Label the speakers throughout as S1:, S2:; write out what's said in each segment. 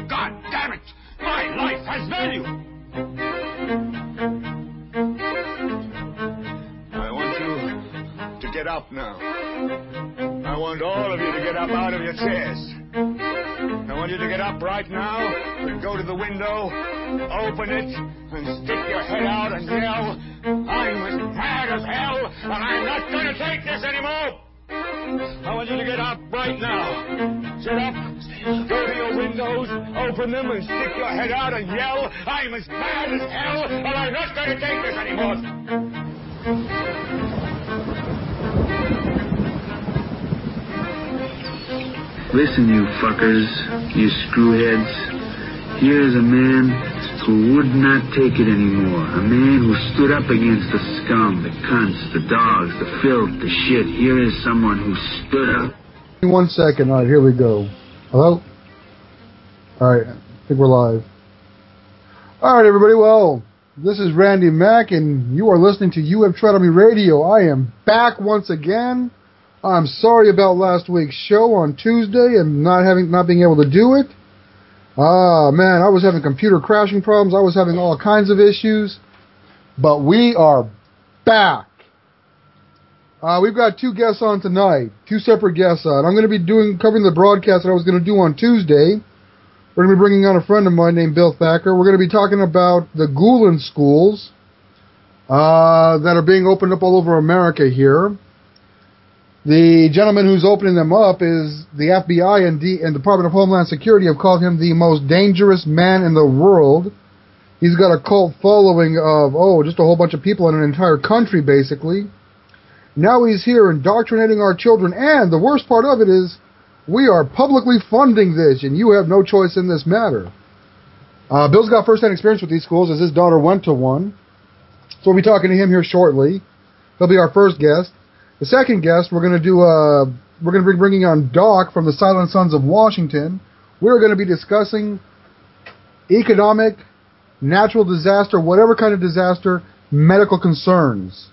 S1: God damn it! My life has value! I want you to get up now. I want all of you to get up out of your chairs. I want you to get up right now and go to the window, open it, and stick your head out and yell, I'm as mad as hell, and I'm not going to take this anymore! I want you to get up right now. Sit up, go to your windows, open them, and stick your head out and yell, I'm as mad as hell, and I'm not going to take this anymore!
S2: Listen, you fuckers, you screwheads. Here is a man who would not take it anymore. A man who stood up against the scum, the cunts, the dogs, the filth, the shit. Here is someone who stood up.
S3: 1 second. All right, here we go. Hello? All right, I think we're live. All right, everybody. Well, this is Randy Mack, and you are listening to You Have Tread on Me Radio. I am back once again. I'm sorry about last week's show on Tuesday and not being able to do it. Man, I was having computer crashing problems. I was having all kinds of issues. But we are back. We've got two guests on tonight. Two separate guests on. I'm going to be covering the broadcast that I was going to do on Tuesday. We're going to be bringing on a friend of mine named Bill Thacker. We're going to be talking about the Gulen schools that are being opened up all over America here. The gentleman who's opening them up is the FBI and Department of Homeland Security have called him the most dangerous man in the world. He's got a cult following of, just a whole bunch of people in an entire country, basically. Now he's here indoctrinating our children, and the worst part of it is we are publicly funding this, and you have no choice in this matter. Bill's got first-hand experience with these schools, as his daughter went to one. So we'll be talking to him here shortly. He'll be our first guest. The second guest, we're going to be bringing on Doc from the Silent Sons of Washington. We're going to be discussing economic, natural disaster, whatever kind of disaster, medical concerns.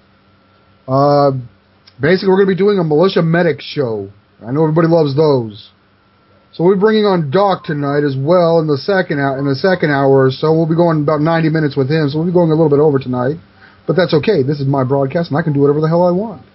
S3: Basically, we're going to be doing a militia medic show. I know everybody loves those. So we're bringing on Doc tonight as well in the second hour or so. We'll be going about 90 minutes with him, so we'll be going a little bit over tonight. But that's okay. This is my broadcast, and I can do whatever the hell I want.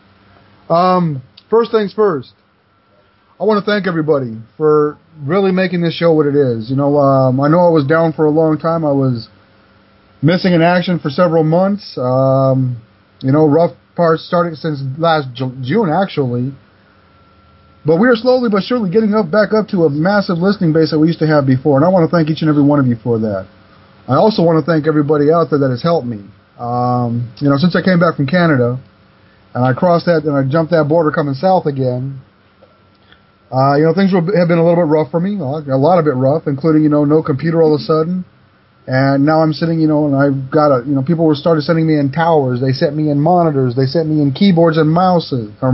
S3: First things first, I want to thank everybody for really making this show what it is. I know I was down for a long time. I was missing in action for several months. Rough parts starting since last June, actually. But we are slowly but surely getting back up to a massive listening base that we used to have before, and I want to thank each and every one of you for that. I also want to thank everybody out there that has helped me. Since I came back from Canada, and I crossed that, and I jumped that border coming south again. Things have been a little bit rough for me, a lot of it rough, including, no computer all of a sudden. And now I'm sitting, and I've got people started sending me in towers. They sent me in monitors. They sent me in keyboards and mice.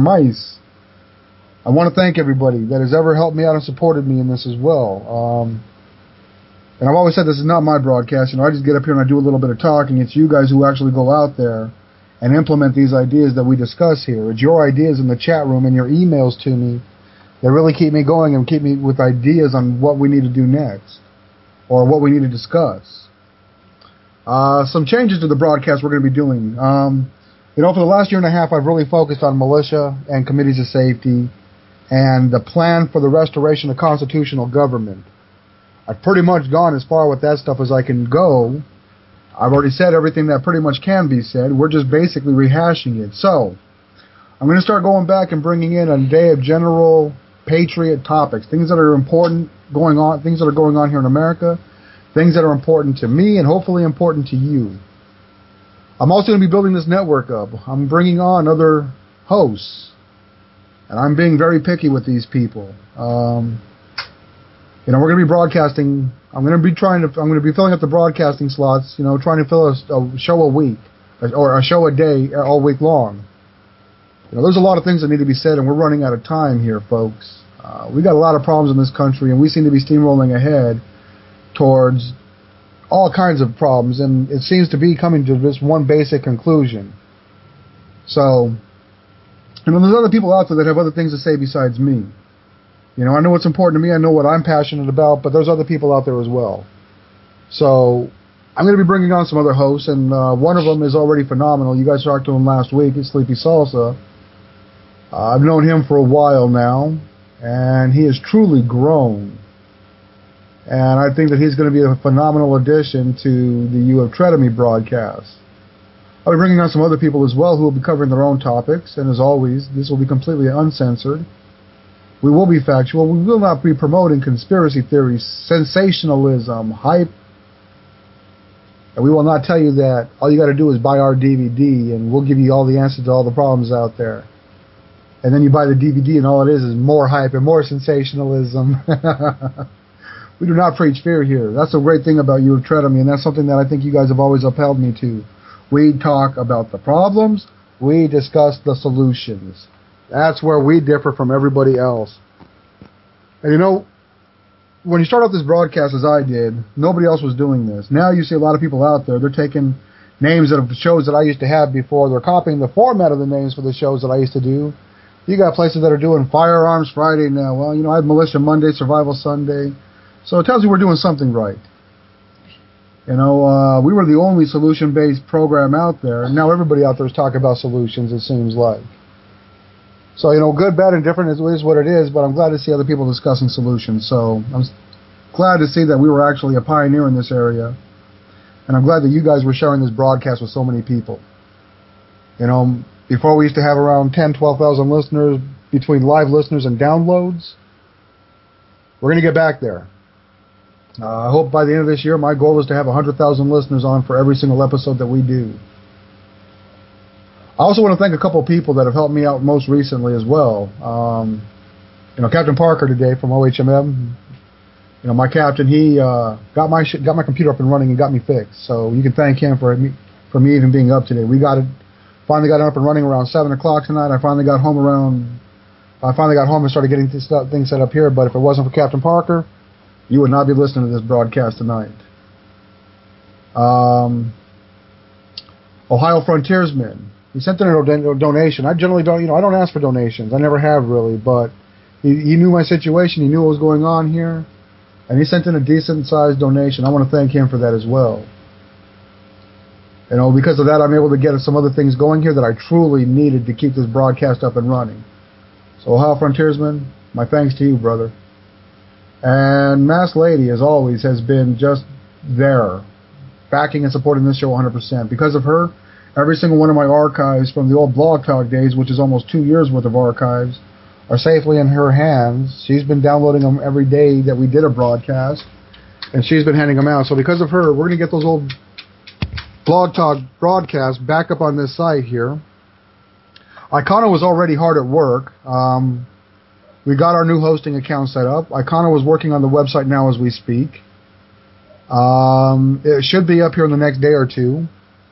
S3: I want to thank everybody that has ever helped me out and supported me in this as well. And I've always said this is not my broadcast. I just get up here and I do a little bit of talking. It's you guys who actually go out there and implement these ideas that we discuss here. It's your ideas in the chat room and your emails to me that really keep me going and keep me with ideas on what we need to do next or what we need to discuss. Some changes to the broadcast we're going to be doing. For the last year and a half, I've really focused on militia and committees of safety and the plan for the restoration of constitutional government. I've pretty much gone as far with that stuff as I can go. I've already said everything that pretty much can be said. We're just basically rehashing it. So, I'm going to start going back and bringing in a day of general patriot topics, things that are important things that are going on here in America, things that are important to me and hopefully important to you. I'm also going to be building this network up. I'm bringing on other hosts, and I'm being very picky with these people. We're going to be broadcasting. I'm going to be filling up the broadcasting slots. Trying to fill a show a week or a show a day all week long. There's a lot of things that need to be said, and we're running out of time here, folks. We got a lot of problems in this country, and we seem to be steamrolling ahead towards all kinds of problems, and it seems to be coming to this one basic conclusion. So, there's other people out there that have other things to say besides me. You know, I know what's important to me. I know what I'm passionate about, but there's other people out there as well. So I'm going to be bringing on some other hosts, and one of them is already phenomenal. You guys talked to him last week. It's Sleepy Salsa. I've known him for a while now, and he has truly grown. And I think that he's going to be a phenomenal addition to the You Have Tread on Me broadcast. I'll be bringing on some other people as well who will be covering their own topics, and as always, this will be completely uncensored. We will be factual. We will not be promoting conspiracy theories, sensationalism, hype. And we will not tell you that all you got to do is buy our DVD and we'll give you all the answers to all the problems out there. And then you buy the DVD and all it is more hype and more sensationalism. We do not preach fear here. That's the great thing about You Have Tread on Me, and that's something that I think you guys have always upheld me to. We talk about the problems. We discuss the solutions. That's where we differ from everybody else. And you know, when you start off this broadcast as I did, nobody else was doing this. Now you see a lot of people out there. They're taking names of shows that I used to have before. They're copying the format of the names for the shows that I used to do. You got places that are doing Firearms Friday now. Well, you know, I had Militia Monday, Survival Sunday. So it tells you we're doing something right. You know, we were the only solution-based program out there. And now everybody out there is talking about solutions, it seems like. So, you know, good, bad, and different is what it is, but I'm glad to see other people discussing solutions. So I'm glad to see that we were actually a pioneer in this area. And I'm glad that you guys were sharing this broadcast with so many people. You know, before we used to have around 10, 12,000 listeners between live listeners and downloads. We're going to get back there. I hope by the end of this year, my goal is to have 100,000 listeners on for every single episode that we do. I also want to thank a couple of people that have helped me out most recently as well. You know, Captain Parker today from OHMM. You know, my captain, he got my computer up and running and got me fixed. So you can thank him for me even being up today. Finally got it up and running around 7 o'clock tonight. I finally got home and started getting this thing set up here. But if it wasn't for Captain Parker, you would not be listening to this broadcast tonight. Ohio Frontiersman. He sent in a donation. I generally don't, I don't ask for donations. I never have really, but he knew my situation. He knew what was going on here, and he sent in a decent-sized donation. I want to thank him for that as well. You know, because of that, I'm able to get some other things going here that I truly needed to keep this broadcast up and running. So, Ohio Frontiersman, my thanks to you, brother. And Mass Lady, as always, has been just there, backing and supporting this show 100%. Because of her, every single one of my archives from the old Blog Talk days, which is almost 2 years worth of archives, are safely in her hands. She's been downloading them every day that we did a broadcast, and she's been handing them out. So because of her, we're going to get those old Blog Talk broadcasts back up on this site here. Icona was already hard at work. We got our new hosting account set up. Icona was working on the website now as we speak. It should be up here in the next day or two.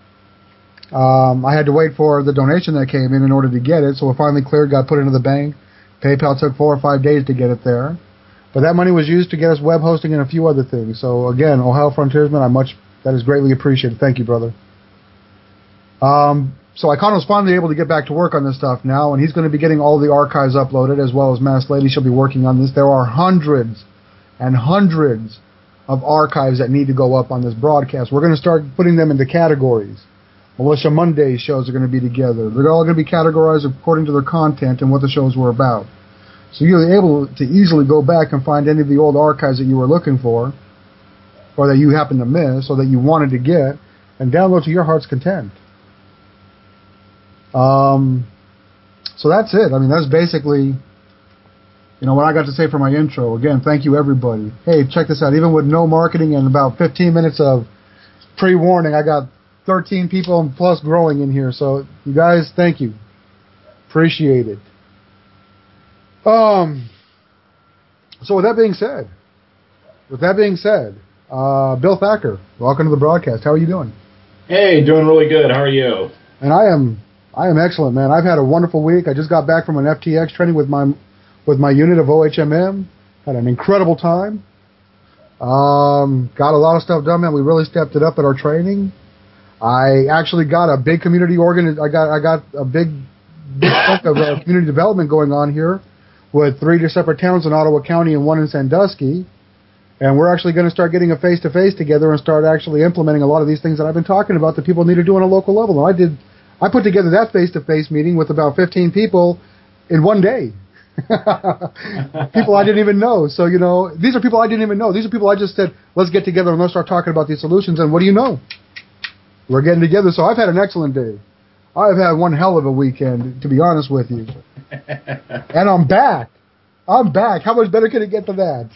S3: I had to wait for the donation that came in order to get it, so it finally cleared, got put into the bank. PayPal took 4 or 5 days to get it there. But that money was used to get us web hosting and a few other things. So again, Ohio Frontiersman, that is greatly appreciated. Thank you, brother. So Icona was finally able to get back to work on this stuff now, and he's going to be getting all the archives uploaded, as well as Mass Lady. She'll be working on this. There are hundreds and hundreds of archives that need to go up on this broadcast. We're going to start putting them into categories. Militia Monday shows are going to be together. They're all going to be categorized according to their content and what the shows were about. So you're able to easily go back and find any of the old archives that you were looking for, or that you happened to miss, or that you wanted to get, and download to your heart's content. So that's it. I mean, that's basically, what I got to say for my intro. Again, thank you, everybody. Hey, check this out. Even with no marketing and about 15 minutes of pre-warning, I got 13 people and plus growing in here. So, you guys, thank you. Appreciate it. So with that being said, Bill Thacker, welcome to the broadcast. How are you doing?
S4: Hey, doing really good. How are you?
S3: And I am excellent, man. I've had a wonderful week. I just got back from an FTX training with my unit of OHMM. Had an incredible time. Got a lot of stuff done, man. We really stepped it up at our training. I actually got a big community I got a big chunk of community development going on here with 3 separate towns in Ottawa County and 1 in Sandusky. And we're actually going to start getting a face-to-face together and start actually implementing a lot of these things that I've been talking about that people need to do on a local level. And I put together that face-to-face meeting with about 15 people in one day. People I didn't even know. So, these are people I didn't even know. These are people I just said, let's get together and let's start talking about these solutions. And what do you know? We're getting together. So I've had an excellent day. I've had one hell of a weekend, to be honest with you. And I'm back. I'm back. How much better can it get than that?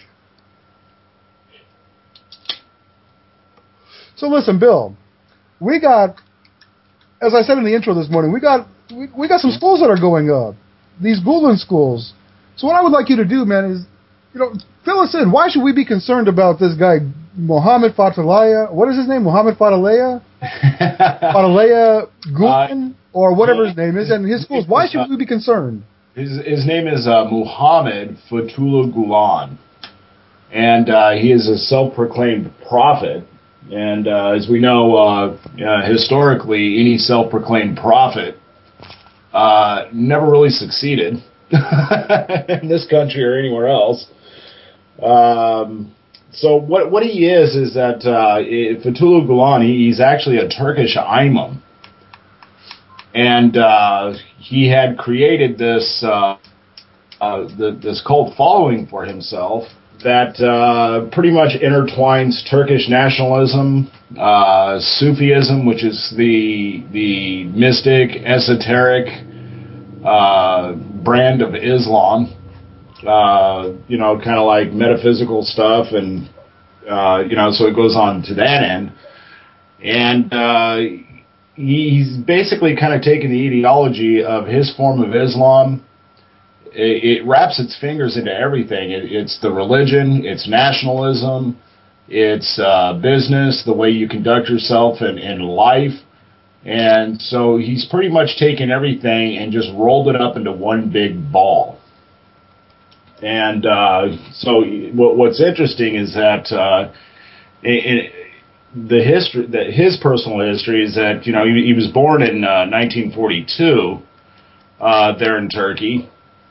S3: So listen, Bill, we got, as I said in the intro this morning, we got some schools that are going up. These Gulen schools. So what I would like you to do, man, is, fill us in. Why should we be concerned about this guy, Mohammed Fatalaya? What is his name? Mohammed Fatalaya? Fatalaya Gulen? Or whatever his name is, and his schools. Why should we be concerned?
S4: His name is Muhammad Fethullah Gulen. And he is a self-proclaimed prophet. And as we know, historically, any self-proclaimed prophet never really succeeded in this country or anywhere else. So what he is that Fethullah Gulen, he's actually a Turkish imam. And he had created this this cult following for himself that pretty much intertwines Turkish nationalism, Sufism, which is the mystic, esoteric brand of Islam, kind of like metaphysical stuff, and so it goes on to that end. And he's basically kind of taken the ideology of his form of Islam. It wraps its fingers into everything. It's the religion, it's nationalism, it's business, the way you conduct yourself in life. And so he's pretty much taken everything and just rolled it up into one big ball. And so what's interesting is that the history, that his personal history is that he was born in 1942 there in Turkey.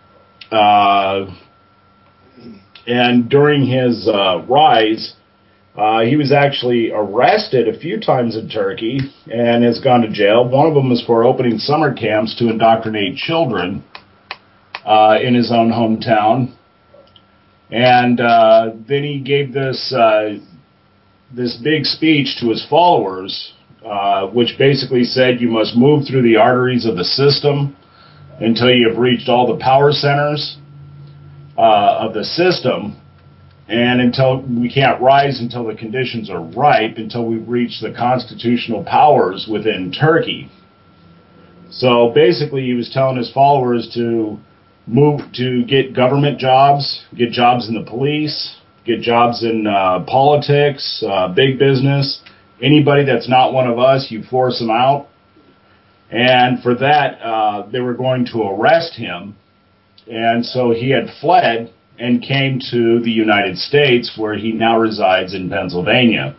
S4: And during his rise, he was actually arrested a few times in Turkey and has gone to jail. One of them was for opening summer camps to indoctrinate children in his own hometown. And then he gave this big speech to his followers, which basically said you must move through the arteries of the system until you have reached all the power centers of the system, and until we can't rise until the conditions are ripe, until we've reached the constitutional powers within Turkey. So basically he was telling his followers to move to get government jobs, get jobs in the police, get jobs in politics, big business. Anybody that's not one of us, you force them out. And for that, they were going to arrest him. And so he had fled and came to the United States, where he now resides in Pennsylvania.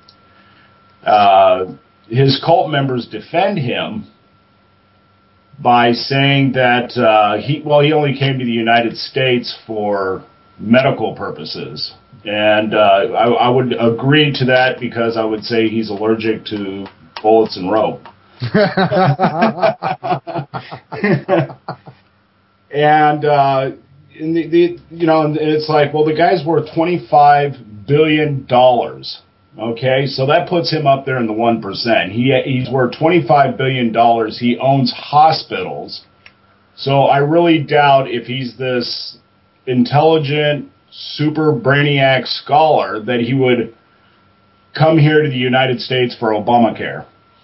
S4: His cult members defend him by saying that he only came to the United States for medical purposes. And I would agree to that, because I would say he's allergic to bullets and rope. And it's like, well, the guy's worth $25 billion. Okay, so that puts him up there in the 1%. He's worth $25 billion. He owns hospitals. So I really doubt if he's this intelligent, super brainiac scholar that he would come here to the United States for Obamacare.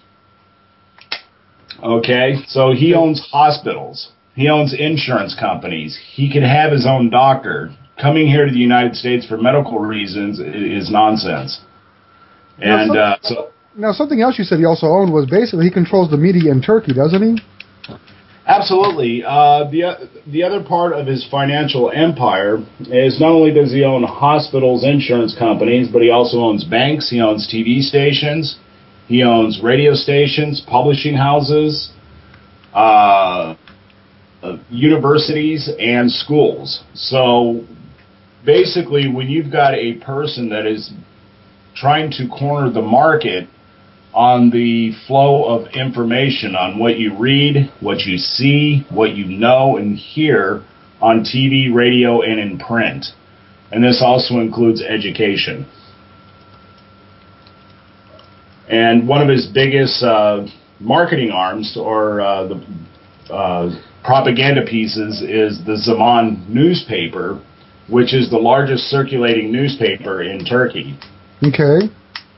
S4: Okay, so he owns hospitals. He owns insurance companies. He could have his own doctor. Coming here to the United States for medical reasons is nonsense. And
S3: now, something else you said he also owned was basically he controls the media in Turkey, doesn't he?
S4: Absolutely. The other part of his financial empire is not only does he own hospitals, insurance companies, but he also owns banks, he owns TV stations, he owns radio stations, publishing houses, universities and schools. So basically, when you've got a person that is trying to corner the market on the flow of information, on what you read, what you see, what you know and hear on TV, radio, and in print. And this also includes education. And one of his biggest marketing arms, or the propaganda pieces, is the Zaman newspaper, which is the largest circulating newspaper in Turkey.
S3: Okay.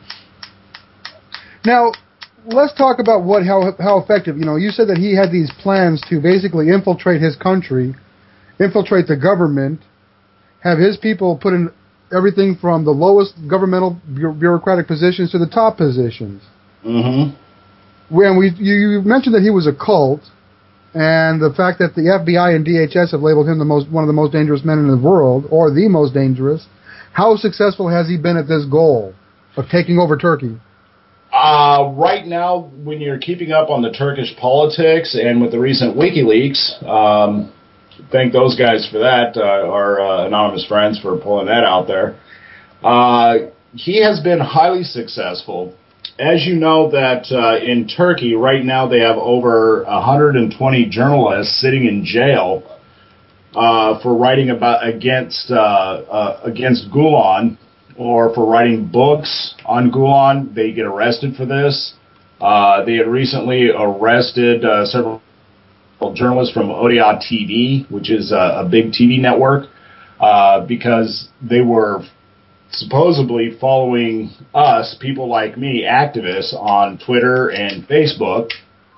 S3: Now, let's talk about how effective. You said that he had these plans to basically infiltrate his country, infiltrate the government, have his people put in everything from the lowest governmental bureaucratic positions to the top positions.
S4: Mm-hmm.
S3: You mentioned that he was a cult, and the fact that the FBI and DHS have labeled him one of the most dangerous men in the world, or the most dangerous. How successful has he been at this goal of taking over Turkey?
S4: Right now, when you're keeping up on the Turkish politics and with the recent WikiLeaks, thank those guys for that, our anonymous friends for pulling that out there. He has been highly successful. As you know, that in Turkey right now they have over 120 journalists sitting in jail for writing against Gulen, or for writing books on Gulen. They get arrested for this. They had recently arrested several journalists from Odia TV, which is a big TV network, because they were supposedly following us, people like me, activists, on Twitter and Facebook.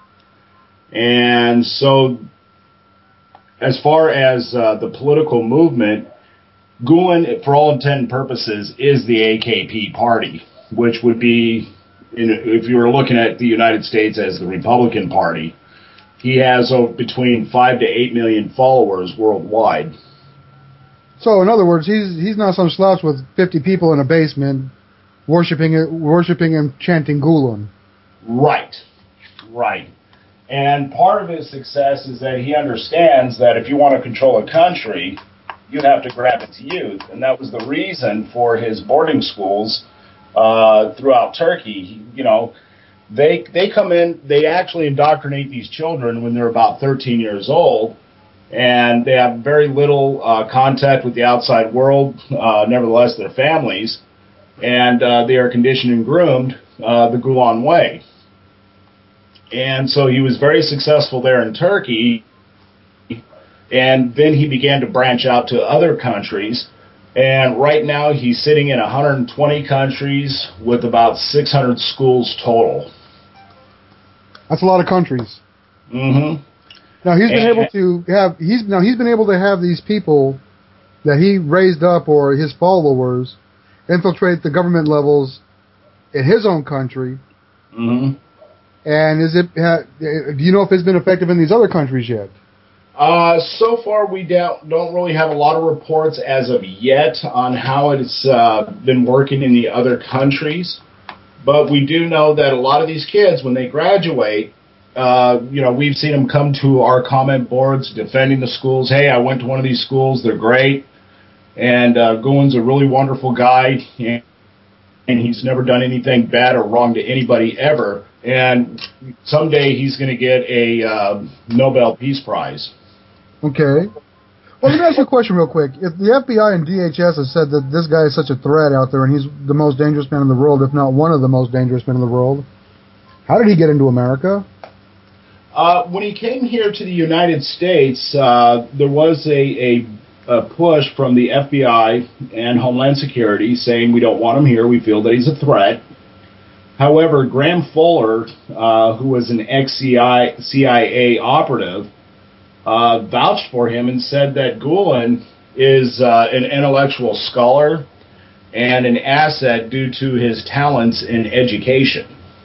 S4: And so, as far as the political movement, Gulen, for all intent and purposes, is the AKP party, which would be, if you were looking at the United States as the Republican Party. He has between 5 to 8 million followers worldwide.
S3: So, in other words, he's not some slouch with 50 people in a basement worshiping and chanting Gulen.
S4: Right. And part of his success is that he understands that if you want to control a country, you have to grab its youth, and that was the reason for his boarding schools throughout Turkey. They come in, they actually indoctrinate these children when they're about 13 years old, and they have very little contact with the outside world, nevertheless their families, and they are conditioned and groomed the Gulen way. And so he was very successful there in Turkey, and then he began to branch out to other countries. And right now he's sitting in 120 countries with about 600 schools total.
S3: That's a lot of countries.
S4: Mm-hmm.
S3: Now he's been able to have these people that he raised up, or his followers, infiltrate the government levels in his own country.
S4: Mm-hmm.
S3: And do you know if it's been effective in these other countries yet?
S4: So far, we don't really have a lot of reports as of yet on how it's been working in the other countries. But we do know that a lot of these kids, when they graduate, we've seen them come to our comment boards defending the schools. Hey, I went to one of these schools. They're great. And Gulen's a really wonderful guy. And he's never done anything bad or wrong to anybody ever. And someday he's going to get a Nobel Peace Prize.
S3: Okay. Well, let me ask you a question real quick. If the FBI and DHS have said that this guy is such a threat out there and he's the most dangerous man in the world, if not one of the most dangerous men in the world, how did he get into America?
S4: When he came here to the United States, there was a push from the FBI and Homeland Security saying we don't want him here, we feel that he's a threat. However, Graham Fuller, who was an ex-CIA operative, vouched for him and said that Gulen is an intellectual scholar and an asset due to his talents in education.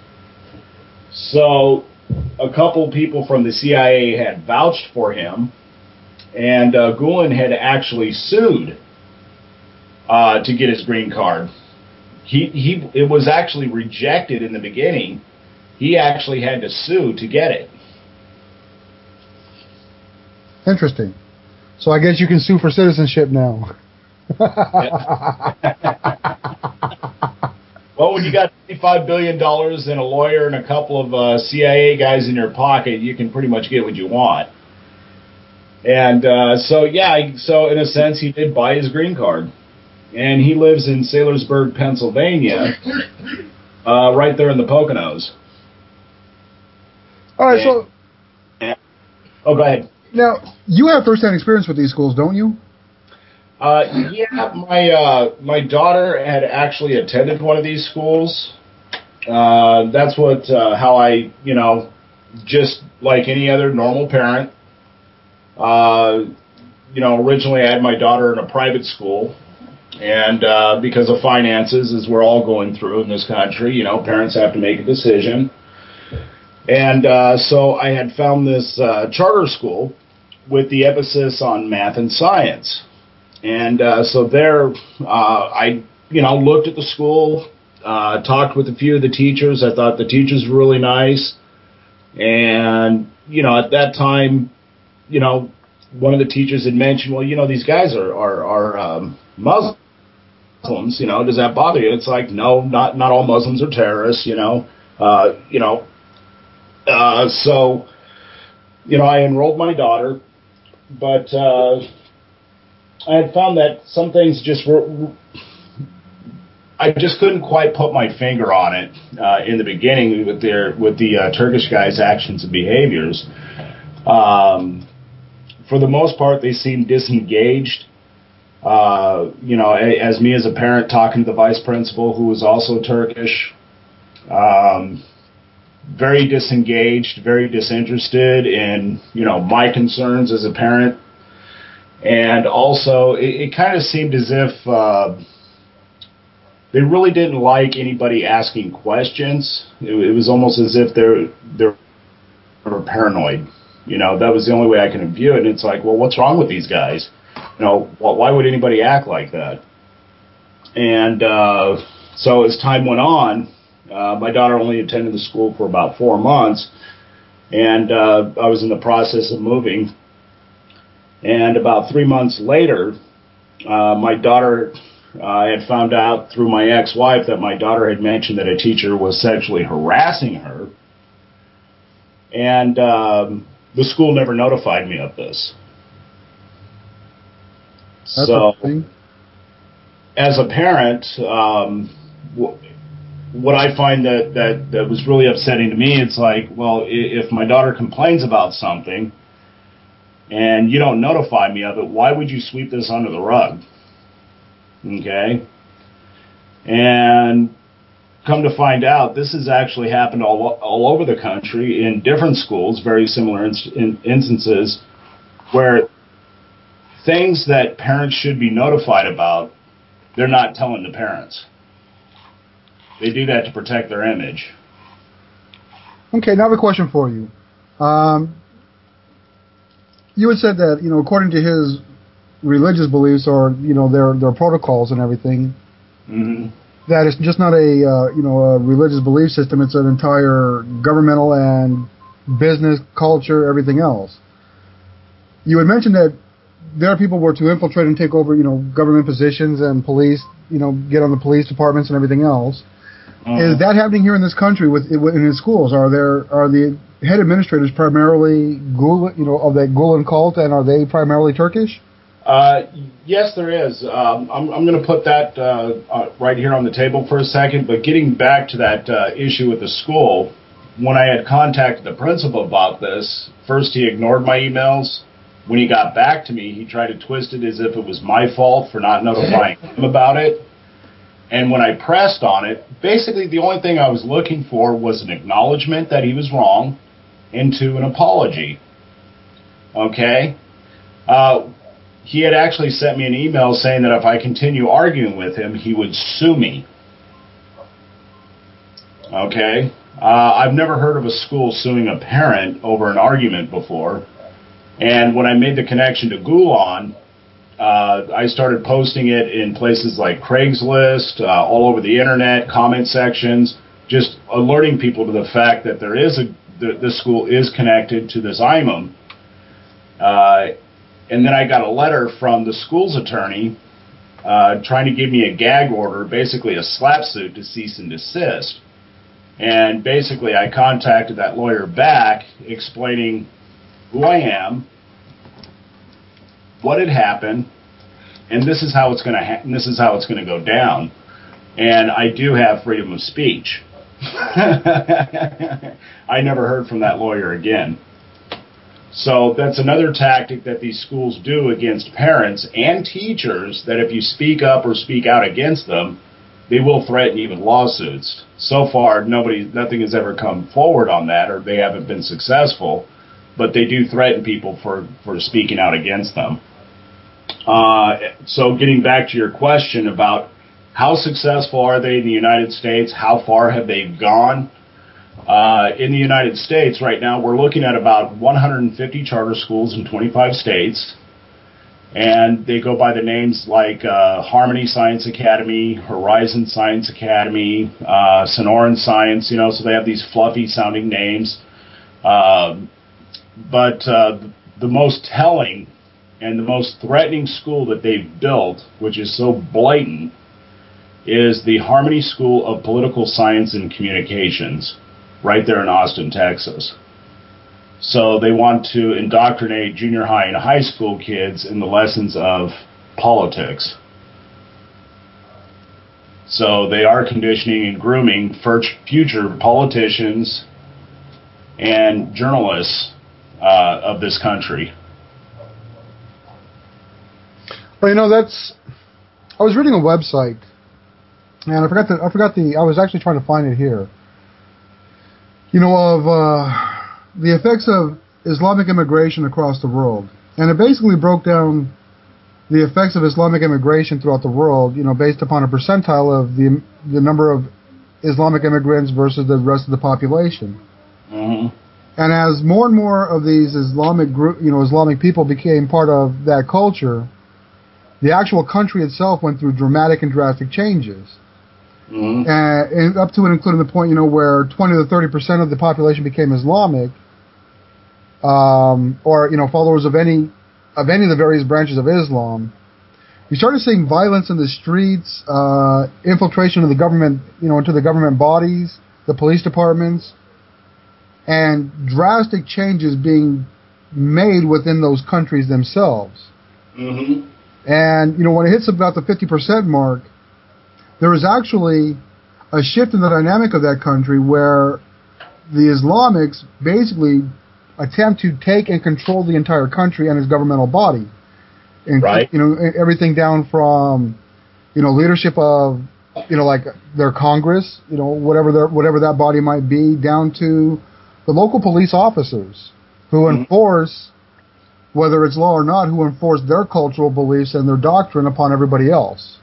S4: So a couple people from the CIA had vouched for him, and Gulen had actually sued to get his green card. It was actually rejected in the beginning. He actually had to sue to get it.
S3: Interesting. So I guess you can sue for citizenship now.
S4: Well, when you got $25 billion and a lawyer and a couple of CIA guys in your pocket, you can pretty much get what you want. And so in a sense, he did buy his green card. And he lives in Saylorsburg, Pennsylvania, right there in the Poconos.
S3: All right,
S4: Oh, go ahead.
S3: Now, you have first-hand experience with these schools, don't you?
S4: My daughter had actually attended one of these schools. That's how I, just like any other normal parent, originally I had my daughter in a private school, and because of finances, as we're all going through in this country, parents have to make a decision. And so I had found this charter school with the emphasis on math and science. And so there, I, looked at the school, talked with a few of the teachers. I thought the teachers were really nice. And, at that time, one of the teachers had mentioned, well, these guys are Muslims, does that bother you? It's like, no, not all Muslims are terrorists, So, I enrolled my daughter, but I had found that some things I just couldn't quite put my finger on it in the beginning with the Turkish guys' actions and behaviors. For the most part, they seemed disengaged. As me as a parent talking to the vice principal, who was also Turkish, very disengaged, very disinterested in, my concerns as a parent. And also, it kind of seemed as if they really didn't like anybody asking questions. It was almost as if they were paranoid. That was the only way I can view it. And it's like, well, what's wrong with these guys? Why would anybody act like that? And so as time went on, my daughter only attended the school for about 4 months, and I was in the process of moving. And about 3 months later, my daughter had found out through my ex-wife that my daughter had mentioned that a teacher was sexually harassing her. And the school never notified me of this.
S3: That's
S4: so,
S3: interesting.
S4: As a parent, what I find that was really upsetting to me, it's like, well, if my daughter complains about something and you don't notify me of it, why would you sweep this under the rug? Okay? And come to find out, this has actually happened all over the country in different schools, very similar instances, where things that parents should be notified about, they're not telling the parents. They do that to protect their image.
S3: Okay, now I have a question for you. You had said that, according to his religious beliefs or, their protocols and everything, that it's just not a religious belief system. It's an entire governmental and business culture, everything else. You had mentioned that their people were to infiltrate and take over, government positions and police, get on the police departments and everything else. Is that happening here in this country in his schools? Are the head administrators primarily of that Gulen cult, and are they primarily Turkish?
S4: Yes, there is. I'm going to put that right here on the table for a second. But getting back to that issue with the school, when I had contacted the principal about this, first he ignored my emails. When he got back to me, he tried to twist it as if it was my fault for not notifying him about it. And when I pressed on it, basically the only thing I was looking for was an acknowledgement that he was wrong and an apology. Okay? He had actually sent me an email saying that if I continue arguing with him, he would sue me. Okay? I've never heard of a school suing a parent over an argument before. And when I made the connection to Gulen, I started posting it in places like Craigslist, all over the internet, comment sections, just alerting people to the fact that this school is connected to this imam. And then I got a letter from the school's attorney trying to give me a gag order, basically a slap suit to cease and desist. And basically I contacted that lawyer back explaining who I am, what had happened, and this is how it's going to this is how it's going to go down. And I do have freedom of speech. I never heard from that lawyer again. So that's another tactic that these schools do against parents and teachers, that if you speak up or speak out against them, they will threaten even lawsuits. So far, nothing has ever come forward on that, or they haven't been successful, but they do threaten people for speaking out against them. So getting back to your question about how successful are they in the United States, how far have they gone? In the United States right now, we're looking at about 150 charter schools in 25 states. And they go by the names like Harmony Science Academy, Horizon Science Academy, Sonoran Science, so they have these fluffy sounding names. But the most telling and the most threatening school that they've built, which is so blatant, is the Harmony School of Political Science and Communications, right there in Austin, Texas. So they want to indoctrinate junior high and high school kids in the lessons of politics. So they are conditioning and grooming future politicians and journalists of this country.
S3: Well, I was reading a website, and I was actually trying to find it here. Of the effects of Islamic immigration across the world. And it basically broke down the effects of Islamic immigration throughout the world, based upon a percentile of the number of Islamic immigrants versus the rest of the population.
S4: Mm-hmm.
S3: And as more and more of these Islamic people became part of that culture, the actual country itself went through dramatic and drastic changes.
S4: Mm-hmm.
S3: And up to and including the point, where 20 to 30% of the population became Islamic, or followers of any of the various branches of Islam. You started seeing violence in the streets, infiltration of the government, into the government bodies, the police departments, and drastic changes being made within those countries themselves.
S4: Mm-hmm.
S3: And when it hits about the 50% mark, there is actually a shift in the dynamic of that country where the Islamics basically attempt to take and control the entire country and its governmental body. And,
S4: right.
S3: Everything down from, leadership of, like their Congress, whatever that body might be, down to the local police officers who mm-hmm. enforce, whether it's law or not, who enforce their cultural beliefs and their doctrine upon everybody else.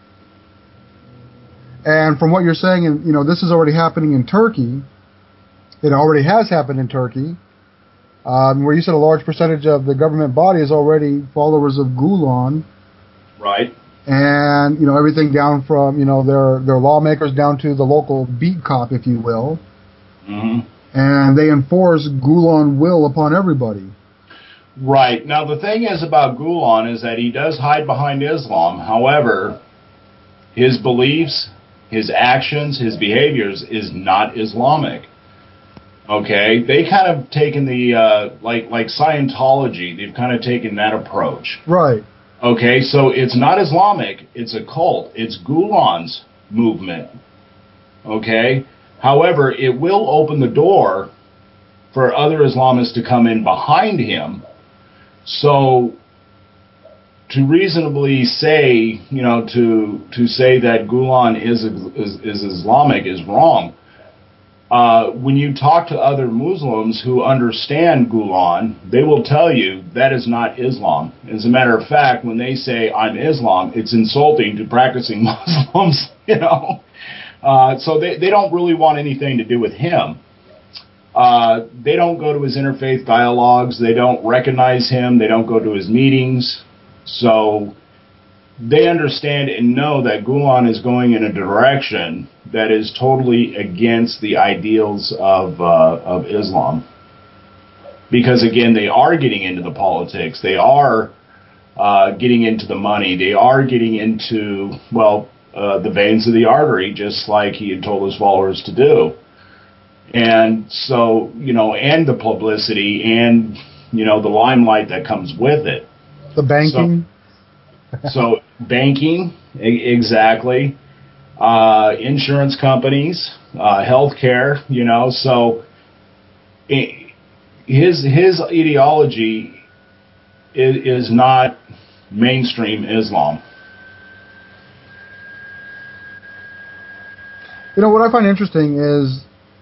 S3: And from what you're saying, this is already happening in Turkey. It already has happened in Turkey, where you said a large percentage of the government body is already followers of Gulen.
S4: Right.
S3: And, everything down from, their lawmakers down to the local beat cop, if you will.
S4: Mm-hmm.
S3: And they enforce Gulen will upon everybody.
S4: Right. Now, the thing is about Gulen is that he does hide behind Islam. However, his beliefs, his actions, his behaviors is not Islamic. Okay? They kind of taken the, like Scientology, they've kind of taken that approach.
S3: Right.
S4: Okay, so it's not Islamic, it's a cult. It's Gulen's movement. Okay? However, it will open the door for other Islamists to come in behind him. So to reasonably say, to say that Gulen is Islamic is wrong. When you talk to other Muslims who understand Gulen, they will tell you that is not Islam. As a matter of fact, when they say I'm Islam, it's insulting to practicing Muslims, So they don't really want anything to do with him. They don't go to his interfaith dialogues. They don't recognize him. They don't go to his meetings. So they understand and know that Gulen is going in a direction that is totally against the ideals of Islam. because, again, they are getting into the politics. They are getting into the money. They are getting into, the veins of the artery, just like he had told his followers to do. And so, and the publicity and, the limelight that comes with it.
S3: The banking.
S4: So banking, exactly. Insurance companies, healthcare, so his ideology is not mainstream Islam.
S3: What I find interesting is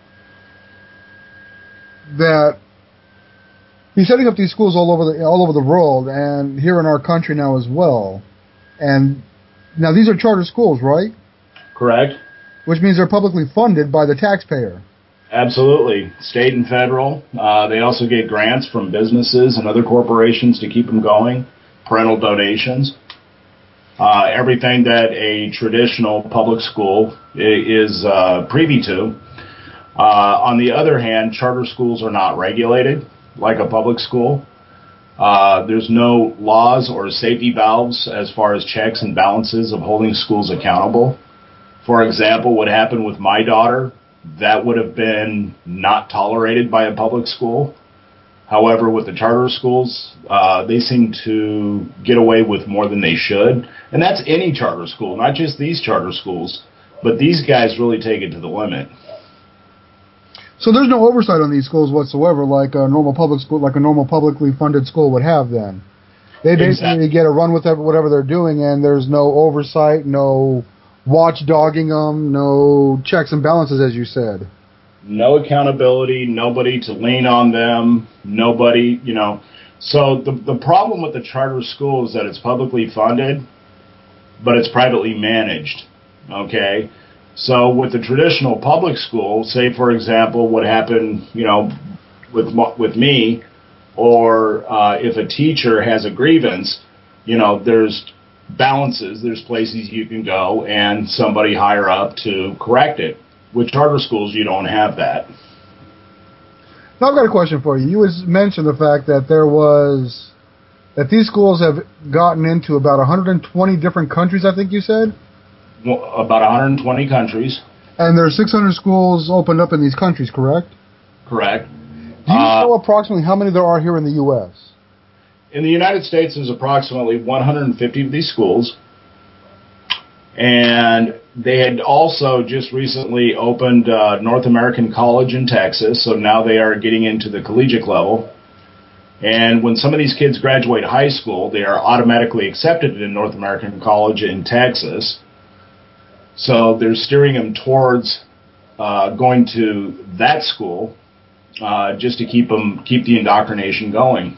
S3: that he's setting up these schools all over the world, and here in our country now as well. And now these are charter schools, right?
S4: Correct.
S3: Which means they're publicly funded by the taxpayer.
S4: Absolutely. State and federal. They also get grants from businesses and other corporations to keep them going, parental donations. Everything that a traditional public school is privy to. On the other hand, charter schools are not regulated like a public school. There's no laws or safety valves as far as checks and balances of holding schools accountable. For example, what happened with my daughter, that would have been not tolerated by a public school. However, with the charter schools, they seem to get away with more than they should. And that's any charter school, not just these charter schools. But these guys really take it to the limit.
S3: So there's no oversight on these schools whatsoever, like a normal public school, like a normal publicly funded school would have. Then they basically get a run with whatever they're doing, and there's no oversight, no watchdogging them, no checks and balances, as you said.
S4: No accountability, nobody to lean on them, nobody, So the problem with the charter school is that it's publicly funded, but it's privately managed, okay? So with the traditional public school, say, for example, what happened, with me, or if a teacher has a grievance, there's balances, there's places you can go and somebody higher up to correct it. With charter schools, you don't have that.
S3: Now I've got a question for you. You mentioned the fact that that these schools have gotten into about 120 different countries, I think you said?
S4: About 120 countries.
S3: And there are 600 schools opened up in these countries, correct?
S4: Correct.
S3: Do you know approximately how many there are here in the U.S.?
S4: In the United States, there's approximately 150 of these schools. And they had also just recently opened North American College in Texas, so now they are getting into the collegiate level. And when some of these kids graduate high school, they are automatically accepted in North American College in Texas. So they're steering them towards going to that school just to keep the indoctrination going.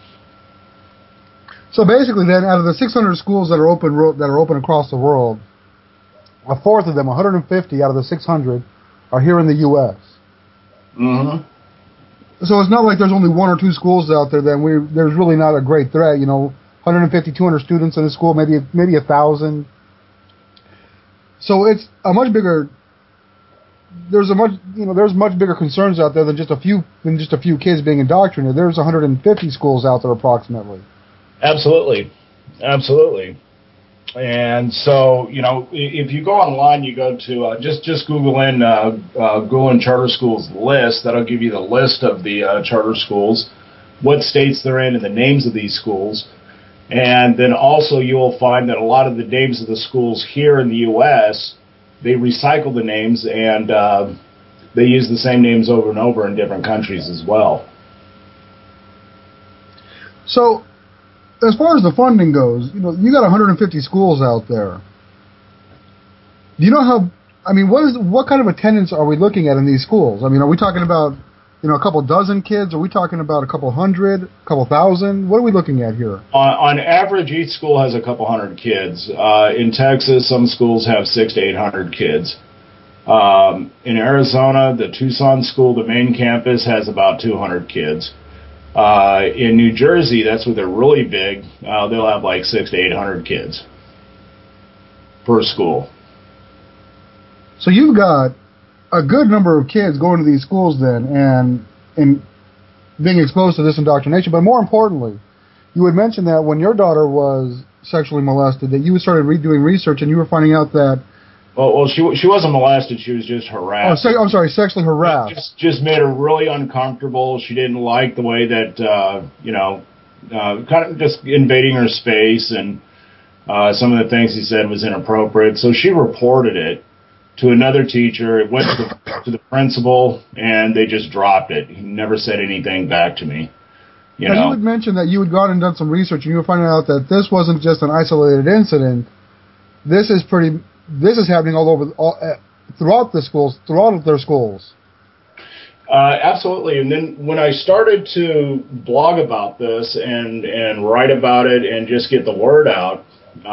S3: So basically, then, out of the 600 schools that are open across the world, a fourth of them, 150 out of the 600, are here in the U.S.
S4: Mm-hmm.
S3: So it's not like there's only one or two schools out there. Then there's really not a great threat. 150, 200 students in a school, maybe 1,000. So it's a much bigger. There's much bigger concerns out there than just a few kids being indoctrinated. There's 150 schools out there approximately.
S4: Absolutely. And so, if you go online, you go to just Google in charter schools list. That'll give you the list of the charter schools, what states they're in, and the names of these schools. And then also you'll find that a lot of the names of the schools here in the U.S., they recycle the names and they use the same names over and over in different countries as well.
S3: So, as far as the funding goes, you got 150 schools out there. Do you know what kind of attendance are we looking at in these schools? Are we talking about, a couple dozen kids? Are we talking about a couple hundred, a couple thousand? What are we looking at here?
S4: On average, each school has a couple hundred kids. In Texas, some schools have 600 to 800 kids. In Arizona, the Tucson school, the main campus, has about 200 kids. In New Jersey, that's where they're really big. They'll have like 600 to 800 kids per school.
S3: So you've got a good number of kids going to these schools then, and being exposed to this indoctrination. But more importantly, you had mentioned that when your daughter was sexually molested, that you started doing research and you were finding out that...
S4: Well, she wasn't molested. She was just harassed.
S3: I'm sorry, sexually harassed.
S4: Just made her really uncomfortable. She didn't like the way that, kind of just invading her space, and some of the things he said was inappropriate. So she reported it to another teacher. It went to the principal, and they just dropped it. He never said anything back to me. You had
S3: mentioned that you had gone and done some research, and you were finding out that this wasn't just an isolated incident. This is happening throughout the schools, throughout their schools.
S4: Absolutely. And then when I started to blog about this and write about it and just get the word out,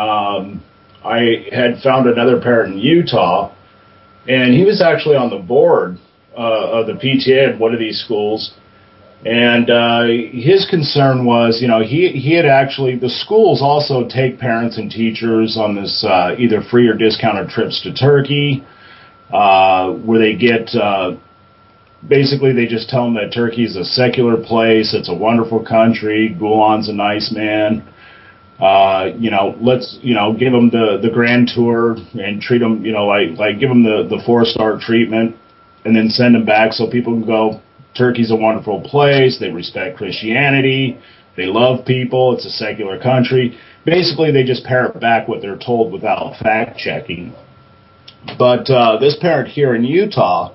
S4: I had found another parent in Utah, and he was actually on the board of the PTA at one of these schools. And his concern was, he had actually, the schools also take parents and teachers on this either free or discounted trips to Turkey, where they get, basically they just tell them that Turkey is a secular place, it's a wonderful country, Gulen's a nice man. Let's, give them the grand tour and treat them, like give them the 4-star treatment, and then send them back so people can go, Turkey's a wonderful place, they respect Christianity, they love people, it's a secular country. Basically, they just parrot back what they're told without fact-checking. But this parent here in Utah,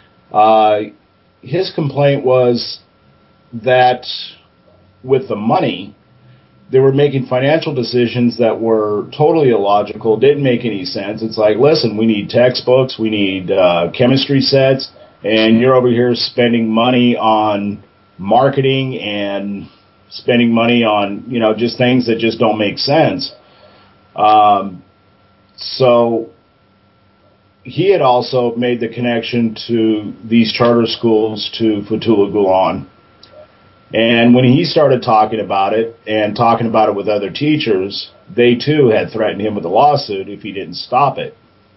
S4: his complaint was that with the money, they were making financial decisions that were totally illogical, didn't make any sense. It's like, listen, we need textbooks, we need chemistry sets, and you're over here spending money on marketing and spending money on, just things that just don't make sense. So he had also made the connection to these charter schools to Fethullah Gulen. And when he started talking about it and talking about it with other teachers, they too had threatened him with a lawsuit if he didn't stop it.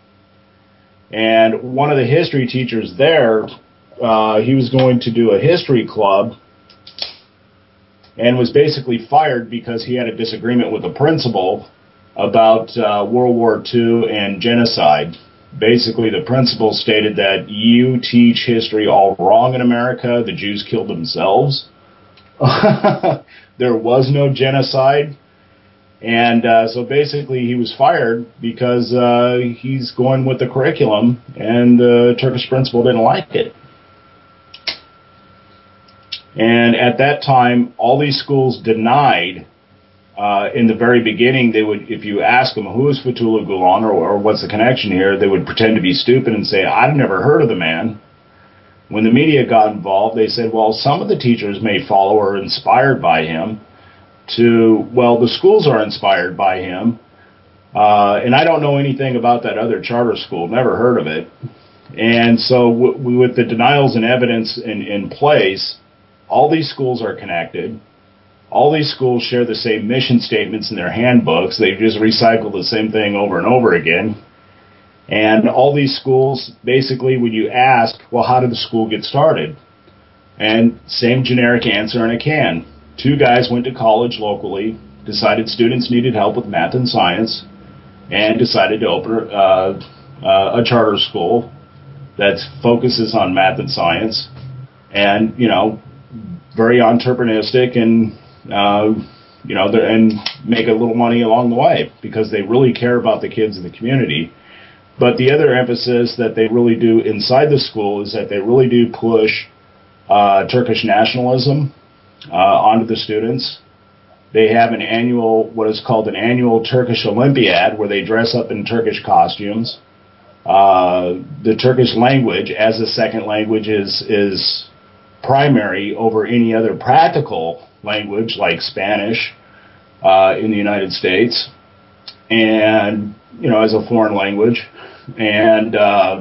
S4: And one of the history teachers there, he was going to do a history club and was basically fired because he had a disagreement with the principal about World War II and genocide. Basically, the principal stated that you teach history all wrong in America. The Jews killed themselves. There was no genocide. And so basically he was fired because he's going with the curriculum, and the Turkish principal didn't like it. And at that time, all these schools denied, in the very beginning, they would, if you ask them, who is Fethullah Gulen or what's the connection here, they would pretend to be stupid and say, I've never heard of the man. When the media got involved, they said, well, some of the teachers may follow or are inspired by him. The schools are inspired by him, and I don't know anything about that other charter school, never heard of it. And so with the denials and evidence in place, all these schools are connected. All these schools share the same mission statements in their handbooks. They've just recycled the same thing over and over again. And all these schools, basically, when you ask, well, how did the school get started? And same generic answer in a can. 2 guys went to college locally, decided students needed help with math and science, and decided to open a charter school that focuses on math and science, and, very entrepreneuristic, and, and make a little money along the way because they really care about the kids in the community. But the other emphasis that they really do inside the school is that they really do push Turkish nationalism onto the students. They have what is called an annual Turkish Olympiad, where they dress up in Turkish costumes. The Turkish language as a second language is primary over any other practical language like Spanish in the United States, and as a foreign language. And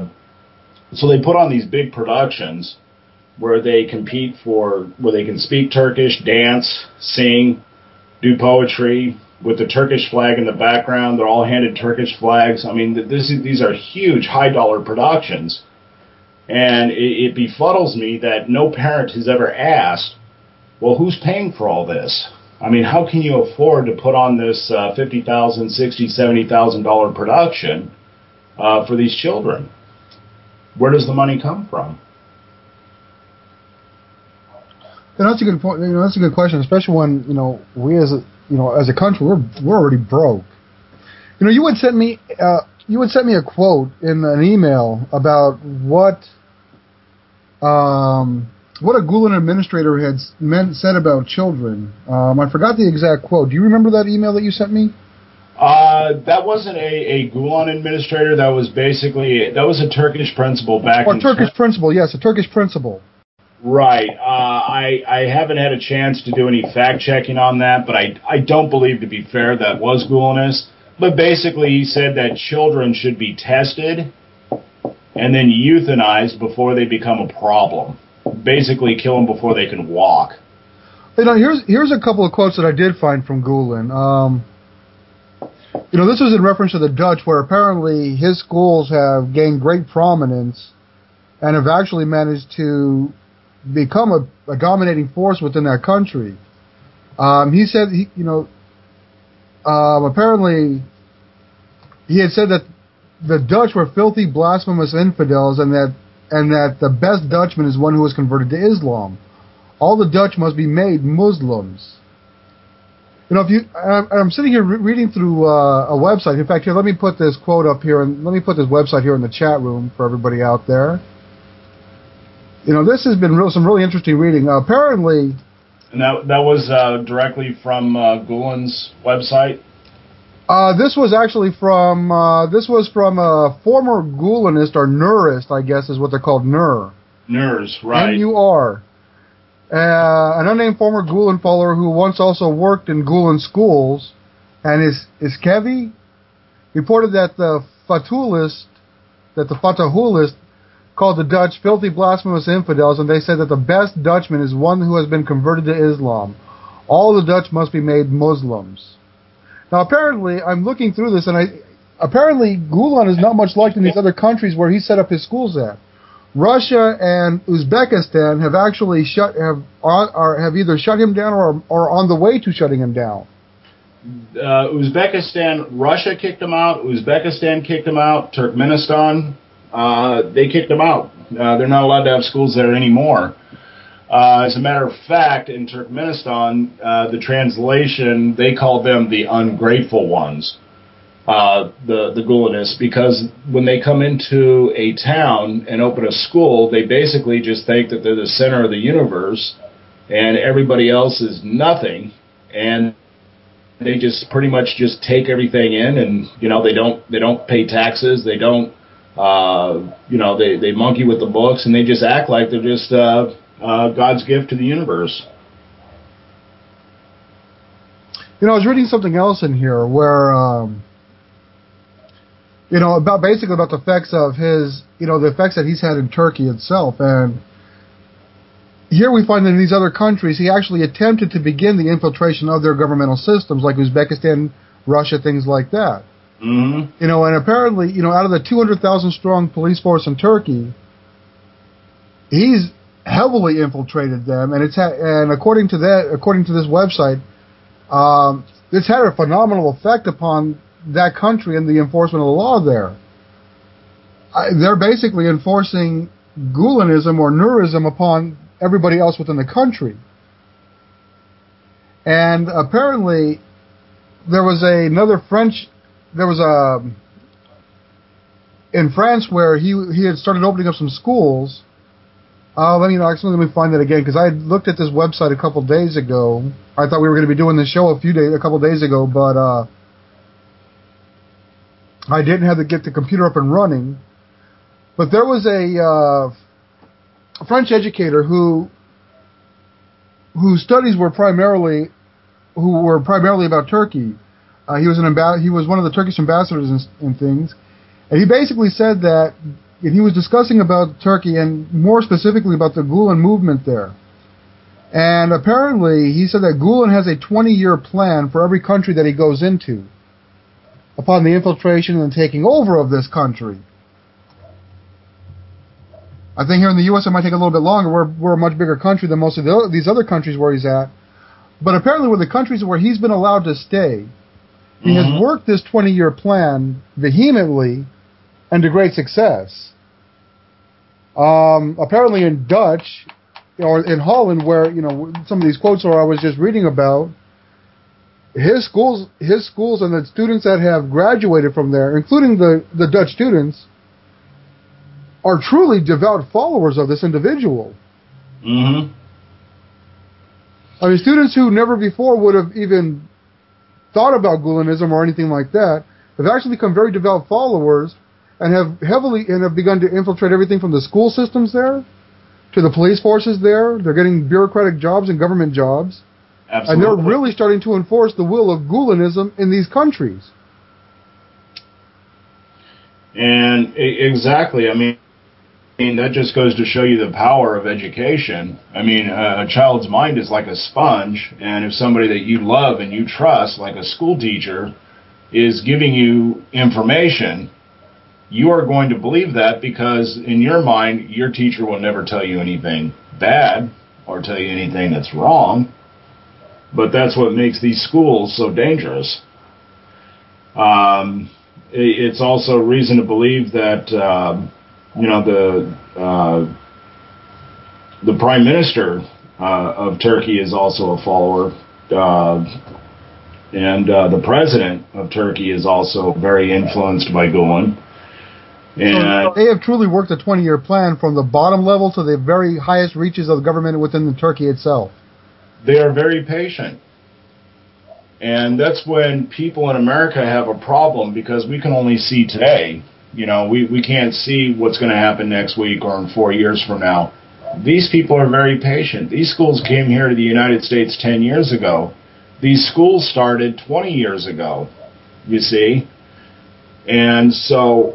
S4: so they put on these big productions where they compete where they can speak Turkish, dance, sing, do poetry with the Turkish flag in the background. They're all handed Turkish flags. I mean, these are huge, high-dollar productions. And it befuddles me that no parent has ever asked, well, who's paying for all this? I mean, how can you afford to put on this $50,000, $60,000, $70,000 production for these children? Where does the money come from?
S3: And that's a good point. That's a good question, especially when we as a country we're already broke. You would send me a quote in an email about what a Gulen administrator had said about children. I forgot the exact quote. Do you remember that email that you sent me?
S4: That wasn't a Gulen administrator. That was a Turkish principal back in...
S3: Turkish principal, yes, a Turkish principal.
S4: Right. I haven't had a chance to do any fact-checking on that, but I don't believe, to be fair, that was Gulenist. But basically he said that children should be tested and then euthanized before they become a problem. Basically kill them before they can walk.
S3: Here's a couple of quotes that I did find from Gulen. This was in reference to the Dutch, where apparently his schools have gained great prominence and have actually managed to become a dominating force within that country. He said, apparently he had said that the Dutch were filthy, blasphemous infidels, and that the best Dutchman is one who is converted to Islam. All the Dutch must be made Muslims. I'm sitting here reading through a website. In fact, here, let me put this quote up here, and let me put this website here in the chat room for everybody out there. This has been some really interesting reading. Apparently,
S4: and that was directly from Gulen's website.
S3: This was actually from a former Gulenist or Nurist, I guess is what they're called,
S4: Nurs, right?
S3: N-U-R. An unnamed former Gulen follower who once also worked in Gulen schools, and Iskevi reported that the Fatahulist called the Dutch filthy, blasphemous infidels, and they said that the best Dutchman is one who has been converted to Islam. All the Dutch must be made Muslims. Now, apparently, I'm looking through this, and apparently Gulen is not much liked in these other countries where he set up his schools at. Russia and Uzbekistan have actually have either shut him down or are on the way to shutting him down.
S4: Russia kicked him out. Uzbekistan kicked him out. Turkmenistan, they kicked him out. They're not allowed to have schools there anymore. As a matter of fact, in Turkmenistan, the translation, they call them the ungrateful ones, the Gulenists, because when they come into a town and open a school, they basically just think that they're the center of the universe and everybody else is nothing, and they just pretty much just take everything in, and they don't pay taxes, they don't they monkey with the books, and they just act like they're just God's gift to the universe.
S3: I was reading something else in here where about the effects of his, the effects that he's had in Turkey itself. And here we find that in these other countries, he actually attempted to begin the infiltration of their governmental systems, like Uzbekistan, Russia, things like that.
S4: Mm-hmm.
S3: And apparently, out of the 200,000 strong police force in Turkey, he's heavily infiltrated them, and according to this website, it's had a phenomenal effect upon that country and the enforcement of the law there. They're basically enforcing Gulenism or Nurism upon everybody else within the country. And apparently, in France where he had started opening up some schools. Let me find that again, because I had looked at this website a couple days ago. I thought we were going to be doing this show a couple days ago, but I didn't have to get the computer up and running. But there was a French educator whose studies were primarily about Turkey. He was one of the Turkish ambassadors and things, and he basically said that. And he was discussing about Turkey and more specifically about the Gulen movement there. And apparently he said that Gulen has a 20-year plan for every country that he goes into upon the infiltration and taking over of this country. I think here in the U.S. it might take a little bit longer. We're a much bigger country than most of these other countries where he's at. But apparently with the countries where he's been allowed to stay, he has worked this 20-year plan vehemently and to great success. Apparently in Dutch, or in Holland, where some of these quotes I was just reading about, his schools and the students that have graduated from there, including the Dutch students, are truly devout followers of this individual.
S4: Mm-hmm.
S3: I mean, students who never before would have even thought about Gulenism or anything like that have actually become very devout followers and have begun to infiltrate everything from the school systems there to the police forces there. They're getting bureaucratic jobs and government jobs.
S4: Absolutely.
S3: And they're really starting to enforce the will of Gulenism in these countries.
S4: And exactly, I mean, that just goes to show you the power of education. I mean, a child's mind is like a sponge, and if somebody that you love and you trust, like a school teacher, is giving you information, you are going to believe that because in your mind, your teacher will never tell you anything bad or tell you anything that's wrong. But that's what makes these schools so dangerous. It's also reason to believe that the Prime Minister of Turkey is also a follower, and the President of Turkey is also very influenced by Gulen. And
S3: so they have truly worked a 20-year plan from the bottom level to the very highest reaches of the government within the Turkey itself.
S4: They are very patient. And that's when people in America have a problem, because we can only see today. We can't see what's going to happen next week or in 4 years from now. These people are very patient. These schools came here to the United States 10 years ago. These schools started 20 years ago, you see. And so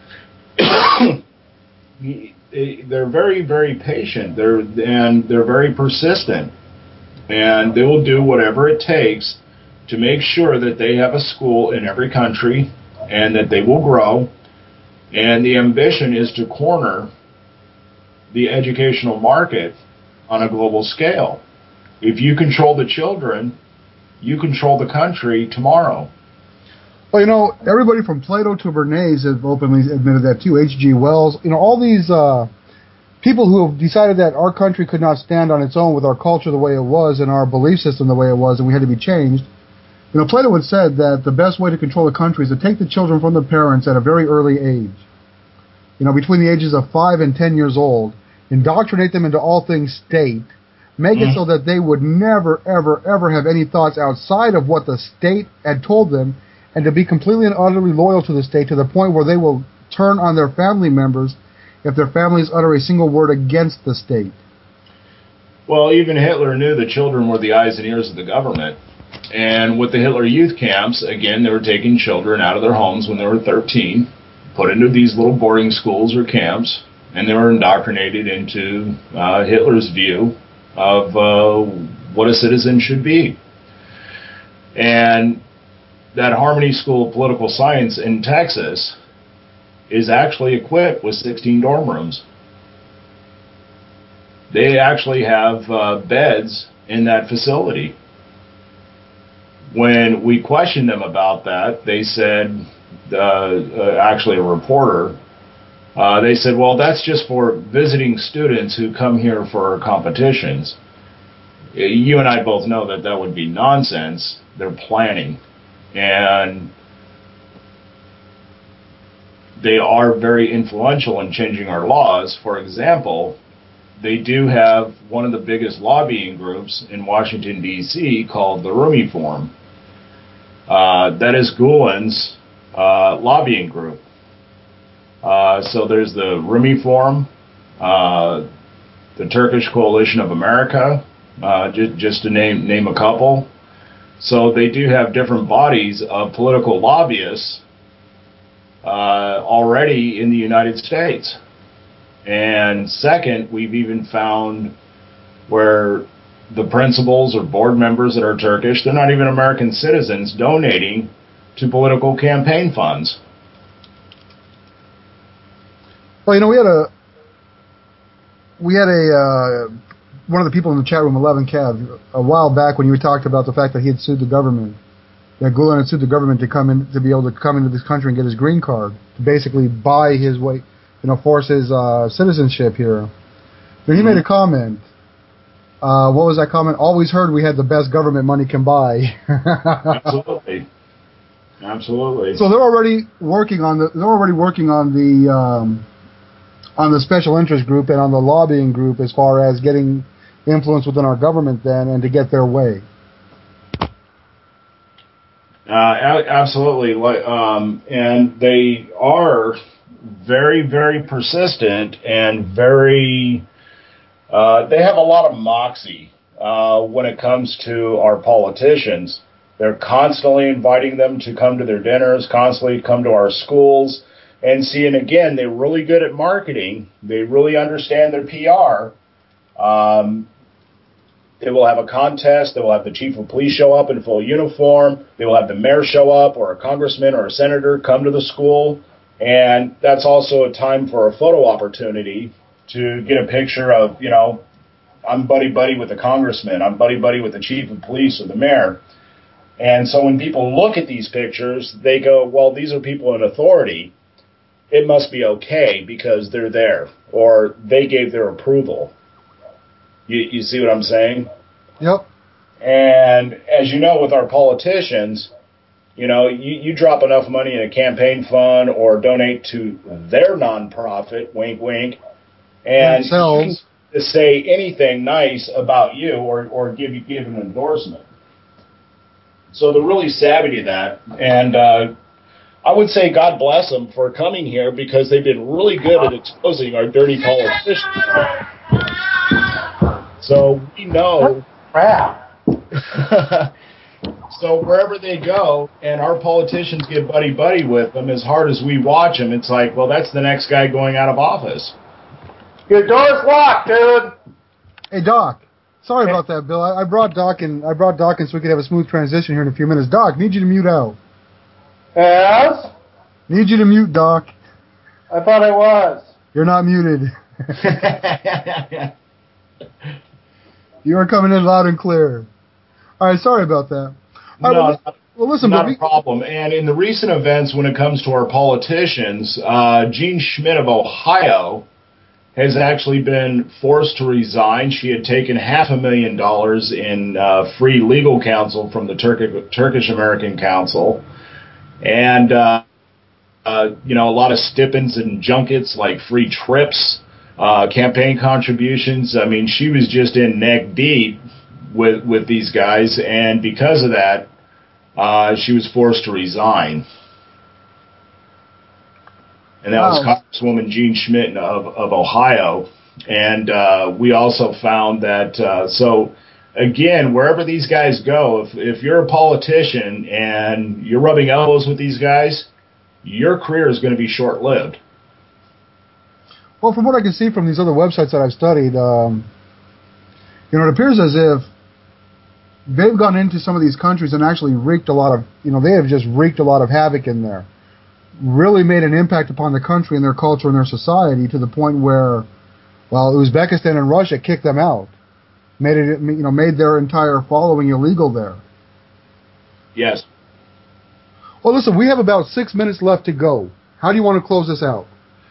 S4: they're very, very patient. They're very persistent. And they will do whatever it takes to make sure that they have a school in every country and that they will grow. And the ambition is to corner the educational market on a global scale. If you control the children, you control the country tomorrow.
S3: Well, everybody from Plato to Bernays have openly admitted that too. H.G. Wells, all these people who have decided that our country could not stand on its own with our culture the way it was and our belief system the way it was, and we had to be changed. Plato had said that the best way to control the country is to take the children from the parents at a very early age. Between the ages of 5 and 10 years old, indoctrinate them into all things state, make it so that they would never, ever, ever have any thoughts outside of what the state had told them, and to be completely and utterly loyal to the state to the point where they will turn on their family members if their families utter a single word against the state.
S4: Well, even Hitler knew the children were the eyes and ears of the government. And with the Hitler youth camps, again, they were taking children out of their homes when they were 13, put into these little boarding schools or camps, and they were indoctrinated into Hitler's view of what a citizen should be. And that Harmony School of Political Science in Texas is actually equipped with 16 dorm rooms. They actually have beds in that facility. When we questioned them about that, they said, actually a reporter, they said, well, that's just for visiting students who come here for competitions. You and I both know that that would be nonsense. They're planning. And they are very influential in changing our laws. For example, they do have one of the biggest lobbying groups in Washington, D.C. called the Rumi Forum. That is Gulen's lobbying group. So there's the Rumi Forum, the Turkish Coalition of America, just to name a couple. So they do have different bodies of political lobbyists already in the United States. And second, we've even found where the principals or board members that are Turkish, they're not even American citizens, donating to political campaign funds.
S3: Well, we had we had one of the people in the chat room, 11 Cav, a while back when you talked about the fact that he had sued the government. That Gulen had sued the government to be able to come into this country and get his green card, to basically buy his way, force his citizenship here. But he made a comment. What was that comment? Always heard we had the best government money can buy.
S4: Absolutely. Absolutely.
S3: So they're already working on the special interest group and on the lobbying group as far as getting influence within our government then and to get their way.
S4: Absolutely. And they are very, very persistent and very, they have a lot of moxie when it comes to our politicians. They're constantly inviting them to come to their dinners, constantly come to our schools, and see, and again, they're really good at marketing. They really understand their PR. They will have a contest. They will have the chief of police show up in full uniform. They will have the mayor show up, or a congressman or a senator come to the school. And that's also a time for a photo opportunity to get a picture of, I'm buddy-buddy with the congressman. I'm buddy-buddy with the chief of police or the mayor. And so when people look at these pictures, they go, well, these are people in authority. It must be okay because they're there, or they gave their approval. You see what I'm saying?
S3: Yep.
S4: And as you know, with our politicians, you drop enough money in a campaign fund or donate to their nonprofit, wink, wink, and you can say anything nice about you or give an endorsement. So they're really savvy to that. And I would say God bless them for coming here because they've been really good at exposing our dirty politicians. So we know.
S5: Crap.
S4: So wherever they go, and our politicians get buddy-buddy with them, as hard as we watch them, it's like, well, that's the next guy going out of office.
S5: Your door's locked, dude.
S3: Hey, Doc. Sorry about that, Bill. I brought Doc in so we could have a smooth transition here in a few minutes. Doc, need you to mute out.
S5: Yes?
S3: Need you to mute, Doc.
S5: I thought I was.
S3: You're not muted. You are coming in loud and clear. All right, sorry about that. Right, listen,
S4: not a problem. And in the recent events, when it comes to our politicians, Jean Schmidt of Ohio has actually been forced to resign. She had taken $500,000 in free legal counsel from the Turkish American Council, and a lot of stipends and junkets like free trips, campaign contributions. I mean, she was just in neck deep with these guys, and because of that, she was forced to resign. And that was Congresswoman Jean Schmidt of Ohio. And we also found that, so again, wherever these guys go, if you're a politician and you're rubbing elbows with these guys, your career is going to be short-lived.
S3: Well, from what I can see from these other websites that I've studied, it appears as if they've gone into some of these countries and actually wreaked a lot of, they have just wreaked a lot of havoc in there. Really made an impact upon the country and their culture and their society to the point where, Uzbekistan and Russia kicked them out, made their entire following illegal there.
S4: Yes.
S3: Well, listen, we have about 6 minutes left to go. How do you want to close this out?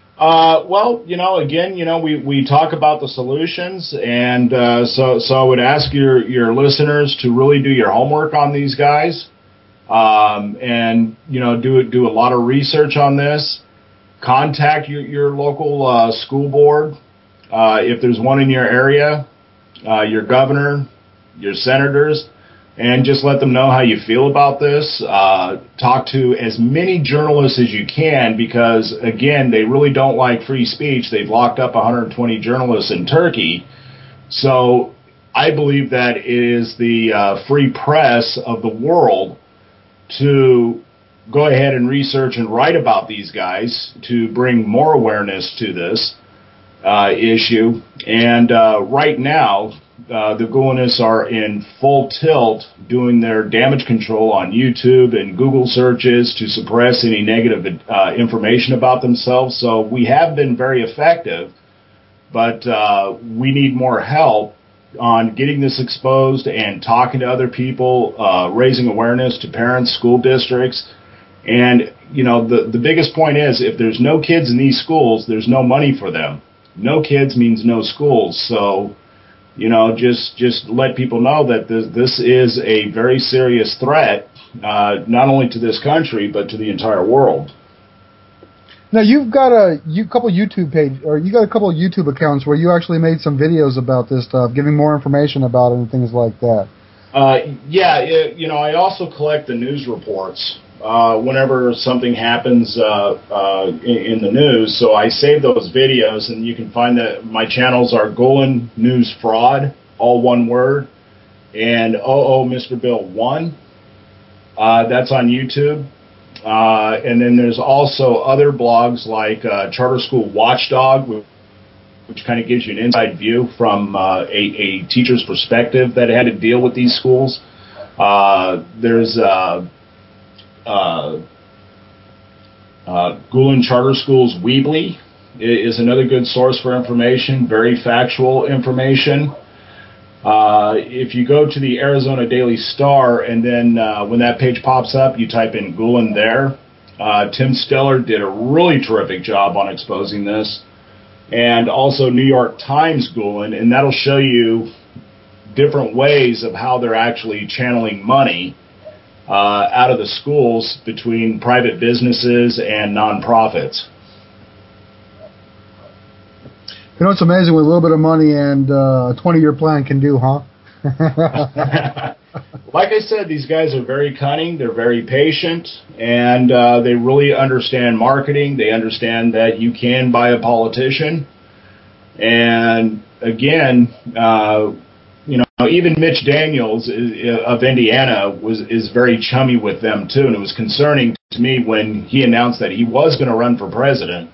S4: We talk about the solutions, and so I would ask your listeners to really do your homework on these guys. And do a lot of research on this. Contact your local school board, if there's one in your area, your governor, your senators, and just let them know how you feel about this. Talk to as many journalists as you can because, again, they really don't like free speech. They've locked up 120 journalists in Turkey. So I believe that it is the free press of the world to go ahead and research and write about these guys to bring more awareness to this issue. And right now, the Gulenists are in full tilt doing their damage control on YouTube and Google searches to suppress any negative information about themselves. So we have been very effective, but we need more help on getting this exposed and talking to other people, raising awareness to parents, school districts. And, you know, the biggest point is if there's no kids in these schools, there's no money for them. No kids means no schools. So, you know, just let people know that this is a very serious threat, not only to this country, but to the entire world.
S3: Now, you've got a couple YouTube accounts where you actually made some videos about this stuff, giving more information about it and things like that.
S4: You know, I also collect the news reports whenever something happens in the news. So I save those videos, and you can find that my channels are Golan News Fraud, all one word, and Mr. Bill 1. That's on YouTube. And then there's also other blogs like Charter School Watchdog, which kind of gives you an inside view from a teacher's perspective that had to deal with these schools. There's Golan Charter Schools Weebly is another good source for information, very factual information. If you go to the Arizona Daily Star, and then when that page pops up, you type in Golan there. Tim Stellar did a really terrific job on exposing this. And also New York Times Golan, and that'll show you different ways of how they're actually channeling money out of the schools between private businesses and nonprofits.
S3: You know, it's amazing what a little bit of money and a 20-year plan can do, huh?
S4: Like I said, these guys are very cunning, they're very patient, and they really understand marketing. They understand that you can buy a politician. And again, you know, even Mitch Daniels of Indiana is very chummy with them too, and it was concerning to me when he announced that he was going to run for president.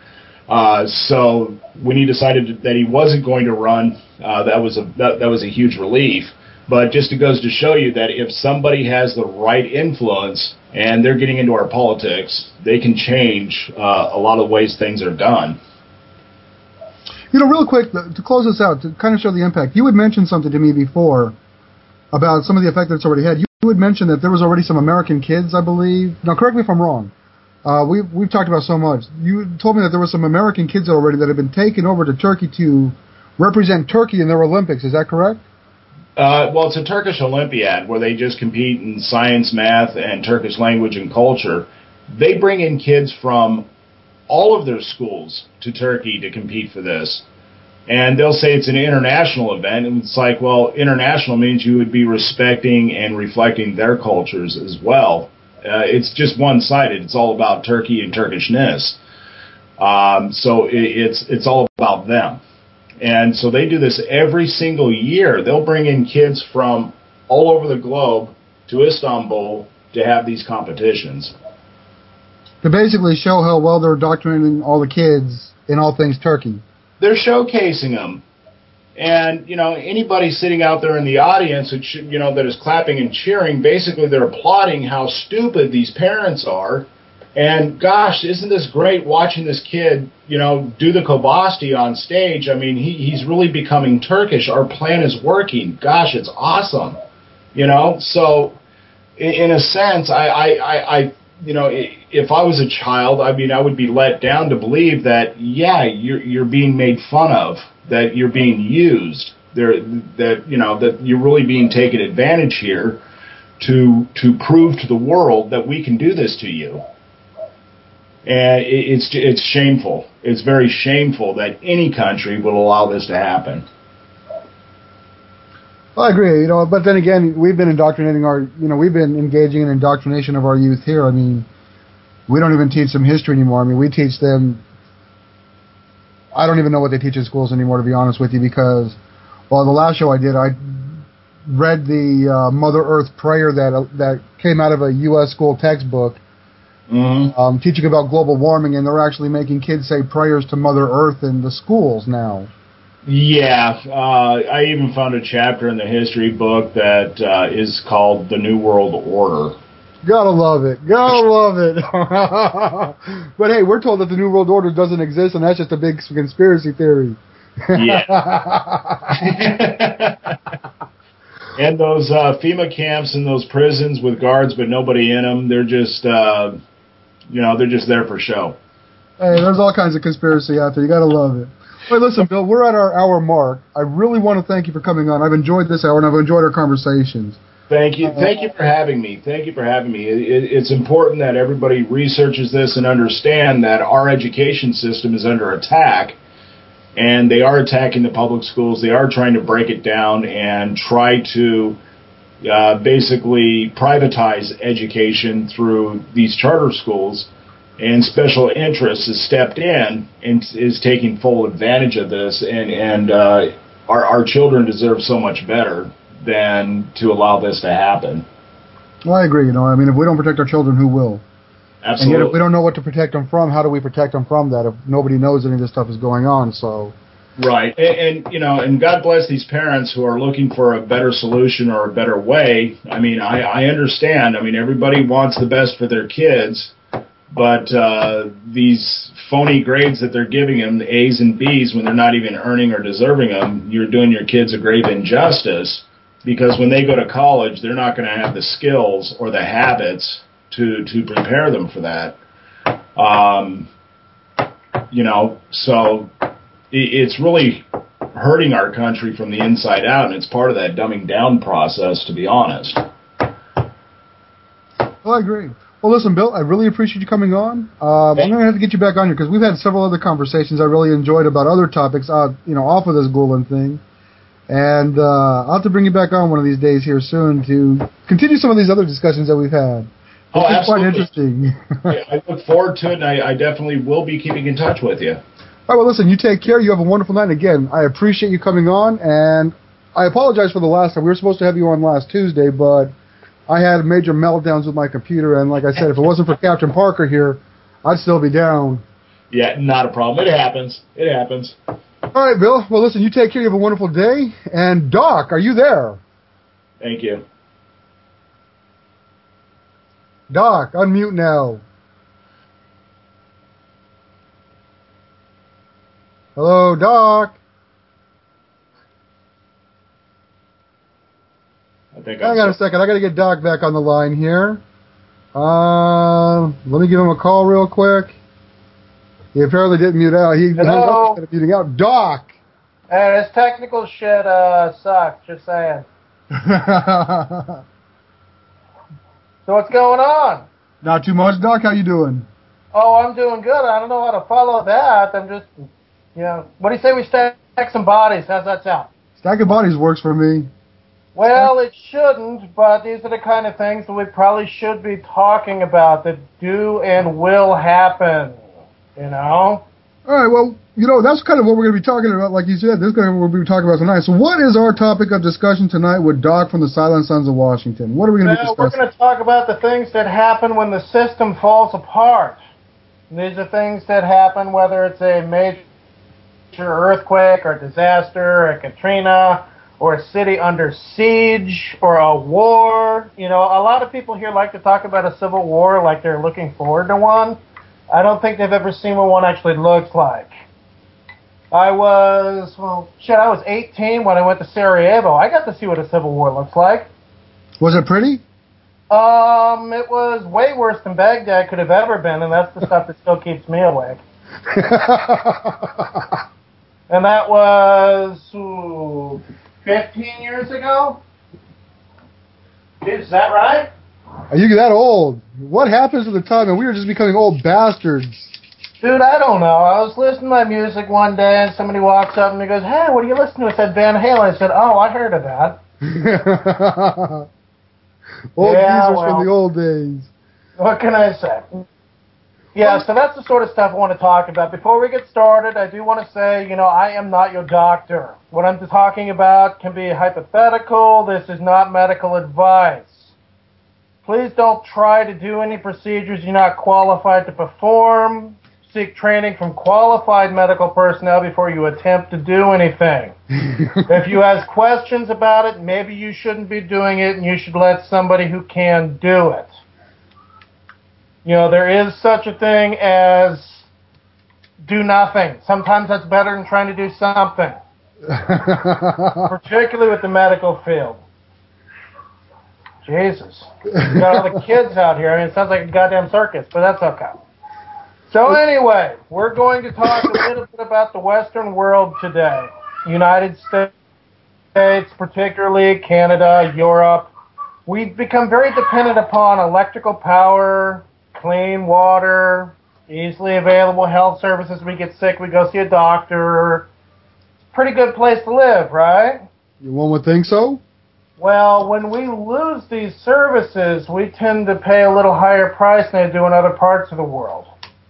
S4: So when he decided that he wasn't going to run, that was a huge relief. But just it goes to show you that if somebody has the right influence and they're getting into our politics, they can change a lot of ways things are done.
S3: You know, real quick, to close this out, to kind of show the impact, you had mentioned something to me before about some of the effect that it's already had. You had mentioned that there was already some American kids, I believe. Now, correct me if I'm wrong. We've talked about so much. You told me that there were some American kids already that have been taken over to Turkey to represent Turkey in their Olympics. Is that correct?
S4: Well, it's a Turkish Olympiad where they just compete in science, math, and Turkish language and culture. They bring in kids from all of their schools to Turkey to compete for this. And they'll say it's an international event. And it's like, well, international means you would be respecting and reflecting their cultures as well. It's just one-sided. It's all about Turkey and Turkishness. So it's all about them. And so they do this every single year. They'll bring in kids from all over the globe to Istanbul to have these competitions.
S3: To basically show how well they're indoctrinating all the kids in all things Turkey.
S4: They're showcasing them. And, you know, anybody sitting out there in the audience, you know, that is clapping and cheering, basically they're applauding how stupid these parents are. And, gosh, isn't this great watching this kid, you know, do the Kobasti on stage? I mean, he's really becoming Turkish. Our plan is working. Gosh, it's awesome. You know, so in a sense, I you know, if I was a child, I mean, I would be let down to believe that, yeah, you're being made fun of, that you're being used, that you know, that you're really being taken advantage here to prove to the world that we can do this to you. And it's shameful. It's very shameful that any country would allow this to happen.
S3: Well, I agree, you know, but then again, we've been we've been engaging in indoctrination of our youth here. I mean, we don't even teach them history anymore. I mean, we teach them, I don't even know what they teach in schools anymore, to be honest with you, because, well, the last show I did, I read the Mother Earth prayer that came out of a U.S. school textbook, teaching about global warming, and they're actually making kids say prayers to Mother Earth in the schools now. Yeah,
S4: I even found a chapter in the history book that is called The New World Order.
S3: Gotta love it. Gotta love it. But hey, we're told that the New World Order doesn't exist, and that's just a big conspiracy theory.
S4: Yeah. And those FEMA camps and those prisons with guards but nobody in them, they're just, they're just there for show.
S3: Hey, there's all kinds of conspiracy out there. You got to love it. Wait, listen, Bill, we're at our hour mark. I really want to thank you for coming on. I've enjoyed this hour, and I've enjoyed our conversations.
S4: Thank you. Thank you for having me. It's important that everybody researches this and understand that our education system is under attack, and they are attacking the public schools. They are trying to break it down and try to basically privatize education through these charter schools. And special interests has stepped in and is taking full advantage of this. And our children deserve so much better than to allow this to happen.
S3: Well, I agree. If we don't protect our children, who will?
S4: Absolutely.
S3: And yet, if we don't know what to protect them from, how do we protect them from that if nobody knows any of this stuff is going on? So,
S4: right. And God bless these parents who are looking for a better solution or a better way. I understand. Everybody wants the best for their kids. But these phony grades that they're giving them, the A's and B's, when they're not even earning or deserving them, you're doing your kids a grave injustice, because when they go to college, they're not going to have the skills or the habits to prepare them for that. So it's really hurting our country from the inside out, and it's part of that dumbing down process, to be honest.
S3: Well, I agree. Well, listen, Bill, I really appreciate you coming on. I'm going to have to get you back on here because we've had several other conversations I really enjoyed about other topics, off of this Gulen thing. And I'll have to bring you back on one of these days here soon to continue some of these other discussions that we've had. It's quite interesting.
S4: I look forward to it, and I definitely will be keeping in touch with you.
S3: All right, well, listen, you take care. You have a wonderful night. And again, I appreciate you coming on, and I apologize for the last time. We were supposed to have you on last Tuesday, but I had major meltdowns with my computer, and like I said, if it wasn't for Captain Parker here, I'd still be down.
S4: Yeah, not a problem. It happens.
S3: All right, Bill. Well, listen, you take care. You have a wonderful day. And Doc, are you there?
S4: Thank you.
S3: Doc, unmute now. Hello, Doc. Hang on a second. I got to get Doc back on the line here. Let me give him a call real quick. He apparently didn't mute out. He hung up instead of muting out. Doc!
S5: Hey, this technical shit sucks, just saying. So what's going on?
S3: Not too much. Doc, how you doing?
S5: Oh, I'm doing good. I don't know how to follow that. I'm just, what do you say we stack some bodies? How's that sound?
S3: Stacking bodies works for me.
S5: Well, it shouldn't, but these are the kind of things that we probably should be talking about that do and will happen, All
S3: right, well, that's kind of what we're going to be talking about. Like you said, this is kind of what we're going to be talking about tonight. So what is our topic of discussion tonight with Doc from the Silent Sons of Washington? What are we going to be discussing?
S5: We're going to talk about the things that happen when the system falls apart. And these are things that happen whether it's a major earthquake or disaster, or Katrina, or a city under siege, or a war. A lot of people here like to talk about a civil war like they're looking forward to one. I don't think they've ever seen what one actually looks like. I was 18 when I went to Sarajevo. I got to see what a civil war looks like.
S3: Was it pretty?
S5: It was way worse than Baghdad could have ever been, and that's the stuff that still keeps me awake. And that was 15 years ago? Is that right?
S3: Are you that old? What happens at the time? And we were just becoming old bastards.
S5: Dude, I don't know. I was listening to my music one day, and somebody walks up and he goes, "Hey, what are you listening to?" I said, Van Halen. I said, "Oh, I heard of that."
S3: Old geezers from the old days.
S5: What can I say? Yeah, so that's the sort of stuff I want to talk about. Before we get started, I do want to say, I am not your doctor. What I'm talking about can be hypothetical. This is not medical advice. Please don't try to do any procedures you're not qualified to perform. Seek training from qualified medical personnel before you attempt to do anything. If you ask questions about it, maybe you shouldn't be doing it, and you should let somebody who can do it. There is such a thing as do nothing. Sometimes that's better than trying to do something, particularly with the medical field. Jesus. You got all the kids out here. I mean, it sounds like a goddamn circus, but that's okay. So anyway, we're going to talk a little bit about the Western world today. United States, particularly Canada, Europe. We've become very dependent upon electrical power, clean water, easily available health services. We get sick, we go see a doctor. Pretty good place to live, right?
S3: One would think so.
S5: Well, when we lose these services, we tend to pay a little higher price than they do in other parts of the world.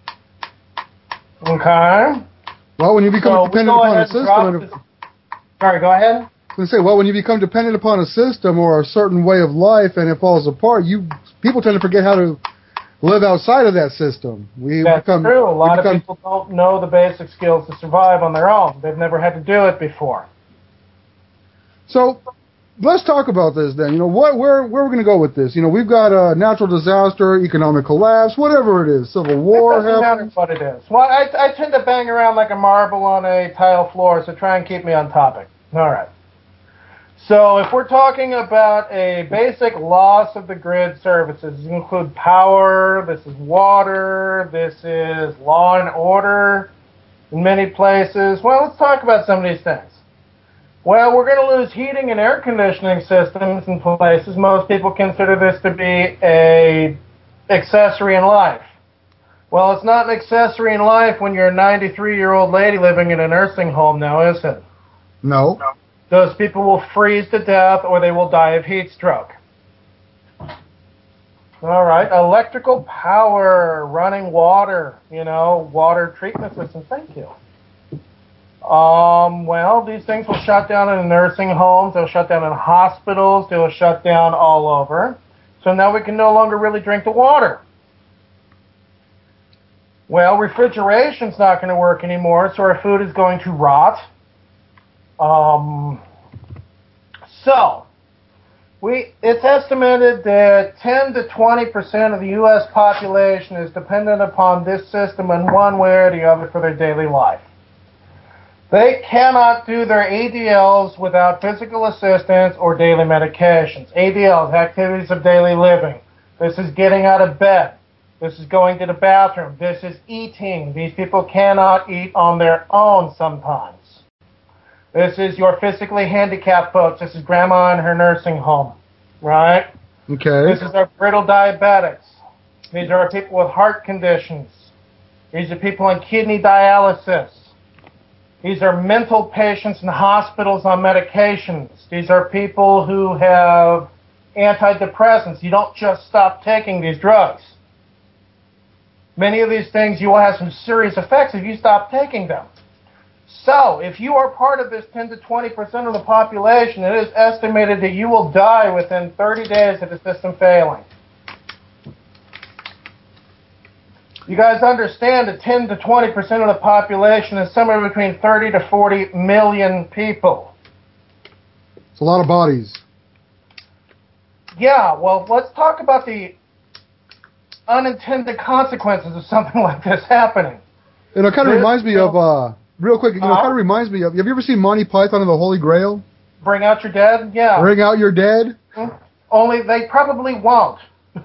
S5: Okay?
S3: Well, when you become dependent upon a system...
S5: Sorry, go ahead.
S3: I was going to say, well, when you become dependent upon a system or a certain way of life and it falls apart, people tend to forget how to live outside of that system.
S5: That's true. A lot of people don't know the basic skills to survive on their own. They've never had to do it before.
S3: So... let's talk about this then. You know, where we're going to go with this. You know, we've got a natural disaster, economic collapse, whatever it is, civil war.
S5: It doesn't matter what it is. Well, I tend to bang around like a marble on a tile floor, so try and keep me on topic. All right. So if we're talking about a basic loss of the grid services, these include power, this is water, this is law and order in many places. Well, let's talk about some of these things. Well, we're going to lose heating and air conditioning systems in places. Most people consider this to be an accessory in life. Well, it's not an accessory in life when you're a 93-year-old lady living in a nursing home now, is it?
S3: No.
S5: Those people will freeze to death or they will die of heat stroke. All right, electrical power, running water, water treatment systems, thank you. Well, these things will shut down in nursing homes, they'll shut down in hospitals, they'll shut down all over. So now we can no longer really drink the water. Well, refrigeration's not going to work anymore, so our food is going to rot. It's estimated that 10 to 20% of the U.S. population is dependent upon this system in one way or the other for their daily life. They cannot do their ADLs without physical assistance or daily medications. ADLs, activities of daily living. This is getting out of bed. This is going to the bathroom. This is eating. These people cannot eat on their own sometimes. This is your physically handicapped folks. This is grandma in her nursing home, right?
S3: Okay.
S5: This is our brittle diabetics. These are people with heart conditions. These are people on kidney dialysis. These are mental patients in hospitals on medications. These are people who have antidepressants. You don't just stop taking these drugs. Many of these things, you will have some serious effects if you stop taking them. So, if you are part of this 10 to 20% of the population, it is estimated that you will die within 30 days of the system failing. You guys understand that 10 to 20% of the population is somewhere between 30 to 40 million people.
S3: It's a lot of bodies.
S5: Yeah, well, let's talk about the unintended consequences of something like this happening.
S3: And it kind of reminds me of, real quick, it kind of reminds me of, have you ever seen Monty Python and the Holy Grail?
S5: Bring out your dead? Yeah.
S3: Bring out your dead?
S5: Only they probably won't.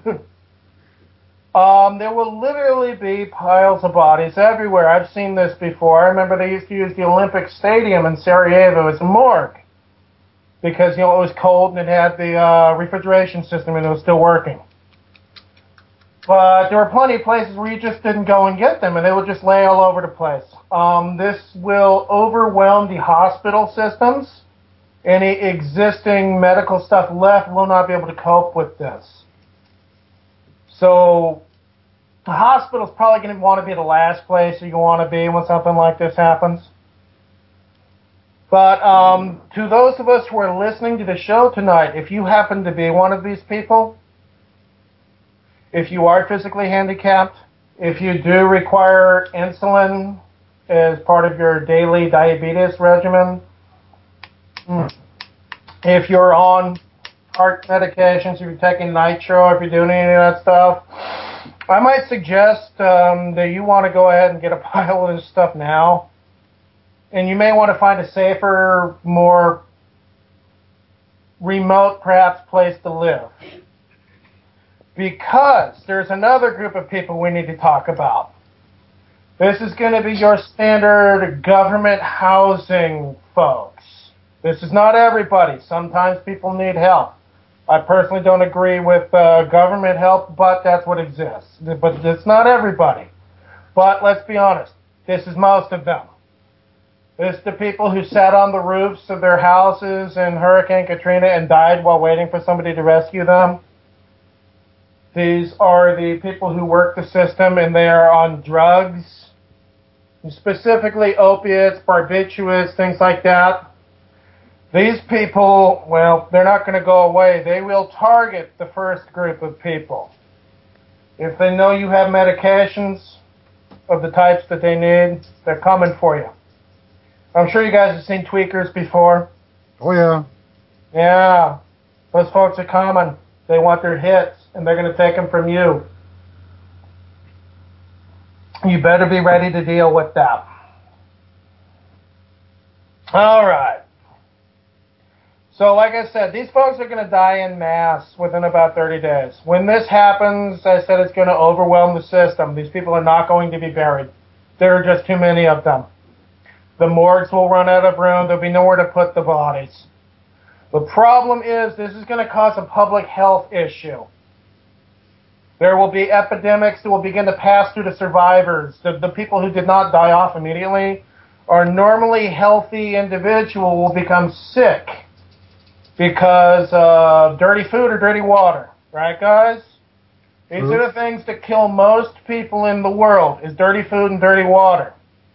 S5: There will literally be piles of bodies everywhere. I've seen this before. I remember they used to use the Olympic Stadium in Sarajevo as a morgue because, it was cold and it had the refrigeration system and it was still working. But there were plenty of places where you just didn't go and get them and they would just lay all over the place. This will overwhelm the hospital systems. Any existing medical stuff left will not be able to cope with this. So the hospital's probably going to want to be the last place you want to be when something like this happens. But to those of us who are listening to the show tonight, if you happen to be one of these people, if you are physically handicapped, if you do require insulin as part of your daily diabetes regimen, if you're on heart medications, if you're taking nitro, if you're doing any of that stuff, I might suggest that you want to go ahead and get a pile of this stuff now. And you may want to find a safer, more remote, perhaps, place to live. Because there's another group of people we need to talk about. This is going to be your standard government housing folks. This is not everybody. Sometimes people need help. I personally don't agree with government help, but that's what exists. But it's not everybody. But let's be honest, this is most of them. This is the people who sat on the roofs of their houses in Hurricane Katrina and died while waiting for somebody to rescue them. These are the people who work the system and they are on drugs, specifically opiates, barbiturates, things like that. These people, well, they're not going to go away. They will target the first group of people. If they know you have medications of the types that they need, they're coming for you. I'm sure you guys have seen tweakers before.
S3: Oh, yeah.
S5: Yeah. Those folks are coming. They want their hits, and they're going to take them from you. You better be ready to deal with that. All right. So, like I said, these folks are going to die en masse within about 30 days. When this happens, I said it's going to overwhelm the system. These people are not going to be buried. There are just too many of them. The morgues will run out of room. There'll be nowhere to put the bodies. The problem is this is going to cause a public health issue. There will be epidemics that will begin to pass through the survivors. The people who did not die off immediately are normally healthy individual will become sick because of dirty food or dirty water. Right, guys? These are the things that kill most people in the world, is dirty food and dirty water.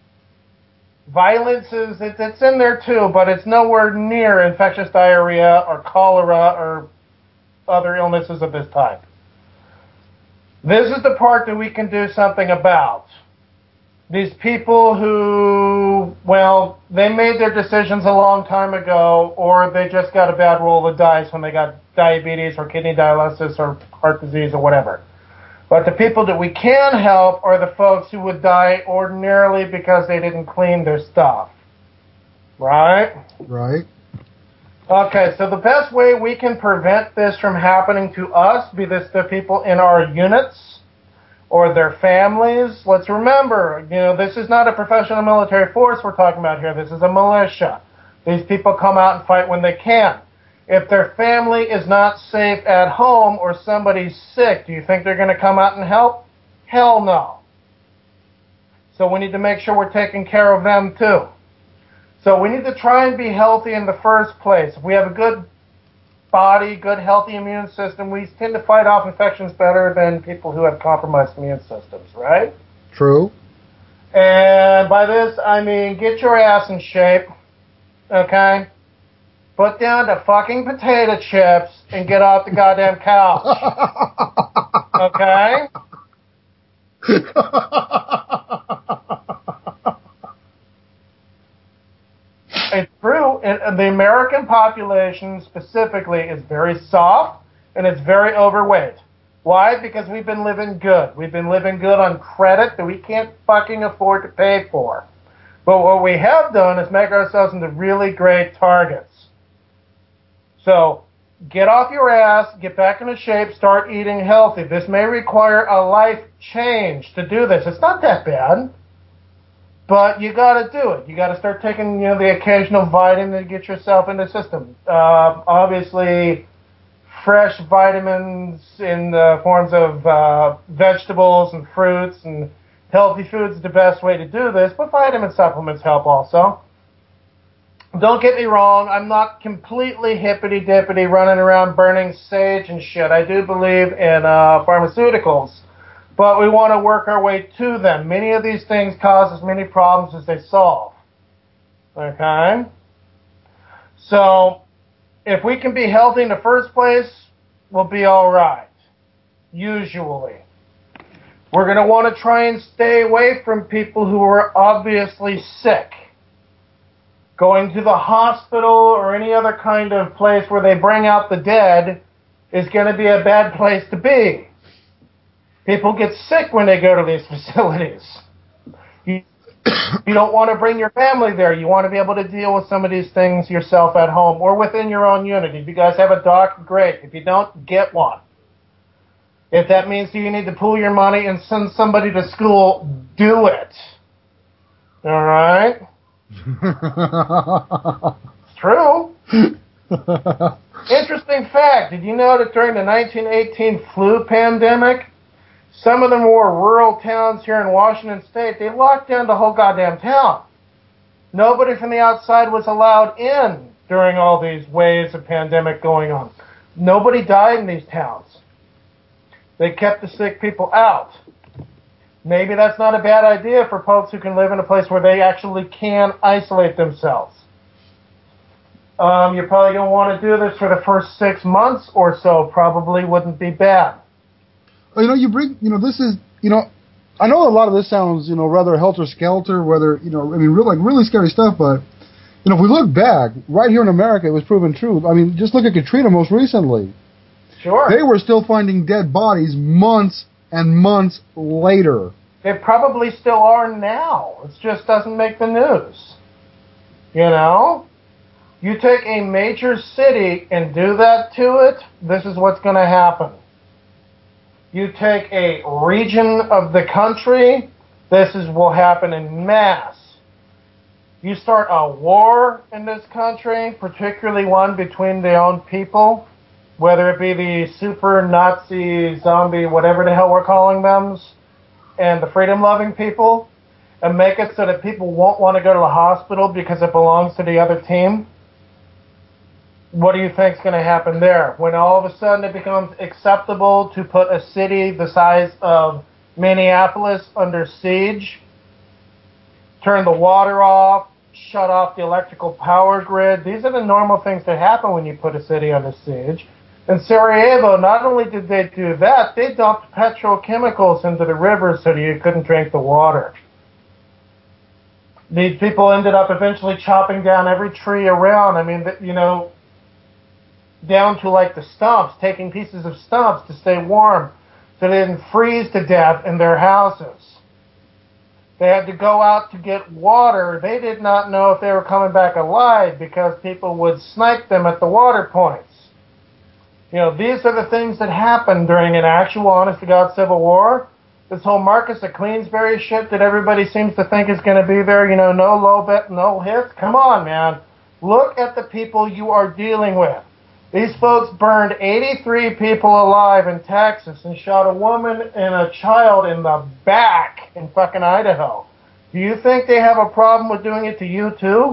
S5: Violence it's in there too, but it's nowhere near infectious diarrhea or cholera or other illnesses of this type. This is the part that we can do something about. These people who, well, they made their decisions a long time ago, or they just got a bad roll of the dice when they got diabetes or kidney dialysis or heart disease or whatever. But the people that we can help are the folks who would die ordinarily because they didn't clean their stuff. Right?
S3: Right.
S5: Okay, so the best way we can prevent this from happening to us, be this the people in our units or their families. Let's remember, this is not a professional military force we're talking about here. This is a militia. These people come out and fight when they can. If their family is not safe at home or somebody's sick, do you think they're going to come out and help? Hell no. So we need to make sure we're taking care of them too. So we need to try and be healthy in the first place. If we have a good body, good healthy immune system, we tend to fight off infections better than people who have compromised immune systems, right?
S3: True.
S5: And by this, I mean get your ass in shape, okay? Put down the fucking potato chips and get off the goddamn couch. Okay? It's true. The American population specifically is very soft and it's very overweight. Why? Because we've been living good. We've been living good on credit that we can't fucking afford to pay for. But what we have done is make ourselves into really great targets. So, get off your ass, get back into shape, start eating healthy. This may require a life change to do this. It's not that bad, but you got to do it. You got to start taking, the occasional vitamin to get yourself in the system. Obviously, fresh vitamins in the forms of vegetables and fruits and healthy foods is the best way to do this, but vitamin supplements help also. Don't get me wrong, I'm not completely hippity-dippity running around burning sage and shit. I do believe in pharmaceuticals, but we want to work our way to them. Many of these things cause as many problems as they solve. Okay? So, if we can be healthy in the first place, we'll be alright. Usually. We're going to want to try and stay away from people who are obviously sick. Going to the hospital or any other kind of place where they bring out the dead is going to be a bad place to be. People get sick when they go to these facilities. You don't want to bring your family there. You want to be able to deal with some of these things yourself at home or within your own unit. If you guys have a doc, great. If you don't, get one. If that means you need to pool your money and send somebody to school, do it. All right? It's true. Interesting fact. Did you know that during the 1918 flu pandemic, some of them were rural towns here in Washington State, they locked down the whole goddamn town. Nobody from the outside was allowed in during all these waves of pandemic going on. Nobody died in these towns. They kept the sick people out. Maybe that's not a bad idea for folks who can live in a place where they actually can isolate themselves. You're probably going to want to do this for the first 6 months or so. Probably wouldn't be bad.
S3: Well, this is, I know a lot of this sounds, rather helter-skelter, really scary stuff, but, if we look back, right here in America, it was proven true. I mean, just look at Katrina most recently.
S5: Sure.
S3: They were still finding dead bodies months and months later.
S5: They probably still are now. It just doesn't make the news. You take a major city and do that to it, this is what's going to happen. You take a region of the country, will happen in mass. You start a war in this country, particularly one between their own people, whether it be the super Nazi, zombie, whatever the hell we're calling them, and the freedom-loving people, and make it so that people won't want to go to the hospital because it belongs to the other team. What do you think is going to happen there? When all of a sudden it becomes acceptable to put a city the size of Minneapolis under siege, turn the water off, shut off the electrical power grid. These are the normal things that happen when you put a city under siege. In Sarajevo, not only did they do that, they dumped petrochemicals into the river so that you couldn't drink the water. These people ended up eventually chopping down every tree around. Down to like the stumps, taking pieces of stumps to stay warm so they didn't freeze to death in their houses. They had to go out to get water. They did not know if they were coming back alive because people would snipe them at the water points. These are the things that happened during an actual, honest-to-God civil war. This whole Marcus of Queensberry shit that everybody seems to think is going to be there, no low bet, no hits. Come on, man. Look at the people you are dealing with. These folks burned 83 people alive in Texas and shot a woman and a child in the back in fucking Idaho. Do you think they have a problem with doing it to you too?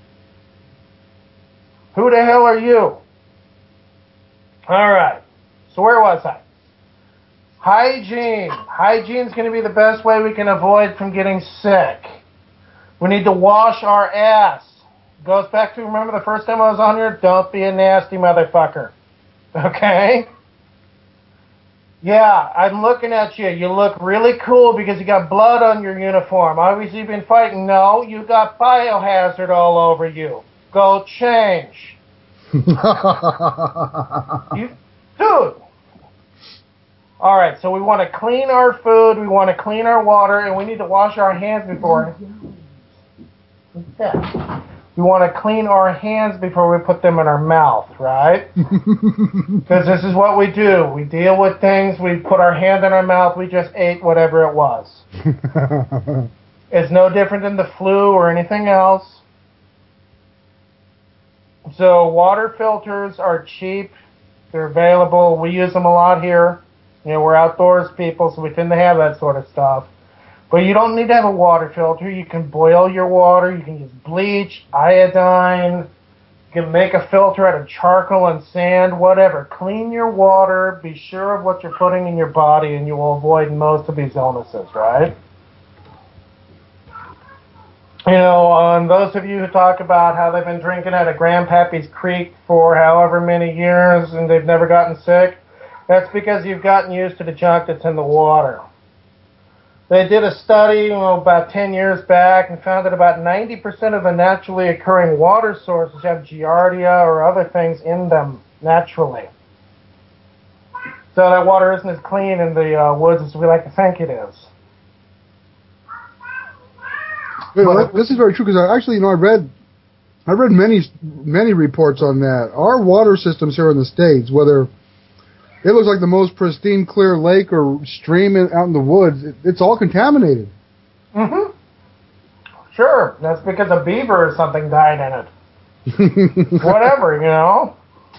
S5: Who the hell are you? Alright, so where was I? Hygiene. Hygiene's going to be the best way we can avoid from getting sick. We need to wash our ass. Goes back to, remember the first time I was on here? Don't be a nasty motherfucker. Okay? Yeah, I'm looking at you. You look really cool because you got blood on your uniform. Obviously you've been fighting. No, you got biohazard all over you. Go change. Dude. Alright, so we want to clean our food, we want to clean our water, and we need to wash our hands before. What's that? We want to clean our hands before we put them in our mouth, right? Because this is what we do. We deal with things, we put our hand in our mouth, we just ate whatever it was. It's no different than the flu or anything else. So water filters are cheap. They're available. We use them a lot here. We're outdoors people, so we tend to have that sort of stuff. But you don't need to have a water filter. You can boil your water. You can use bleach, iodine. You can make a filter out of charcoal and sand, whatever. Clean your water. Be sure of what you're putting in your body, and you will avoid most of these illnesses, right? And those of you who talk about how they've been drinking out of Grandpappy's Creek for however many years and they've never gotten sick, that's because you've gotten used to the junk that's in the water. They did a study about 10 years back and found that about 90% of the naturally occurring water sources have Giardia or other things in them naturally. So that water isn't as clean in the woods as we like to think it is.
S3: This is very true because I read many reports on that. Our water systems here in the States, whether it looks like the most pristine, clear lake or stream out in the woods, it's all contaminated.
S5: Mm-hmm. Sure, that's because a beaver or something died in it. Whatever, you know.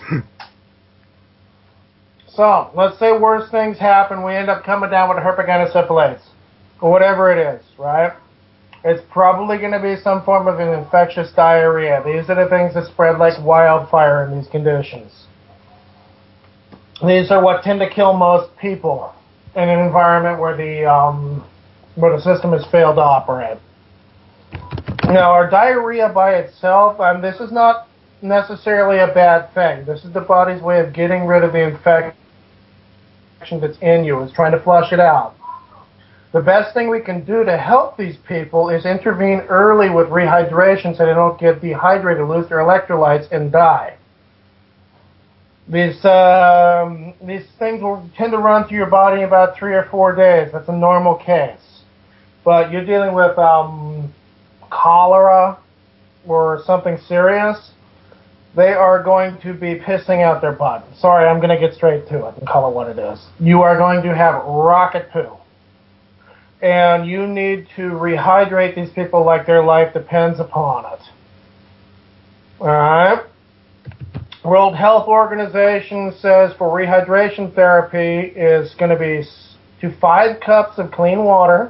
S5: So, let's say worse things happen. We end up coming down with herpetogonosyphilis, or whatever it is, right? It's probably going to be some form of an infectious diarrhea. These are the things that spread like wildfire in these conditions. These are what tend to kill most people in an environment where the system has failed to operate. Now, our diarrhea by itself, this is not necessarily a bad thing. This is the body's way of getting rid of the infection that's in you. It's trying to flush it out. The best thing we can do to help these people is intervene early with rehydration so they don't get dehydrated, lose their electrolytes, and die. These things will tend to run through your body in about 3 or 4 days. That's a normal case. But you're dealing with cholera or something serious, they are going to be pissing out their butt. Sorry, I'm going to get straight to it and call it what it is. You are going to have rocket poo. And you need to rehydrate these people like their life depends upon it. Alright? World Health Organization says for rehydration therapy is going to be to 5 cups of clean water.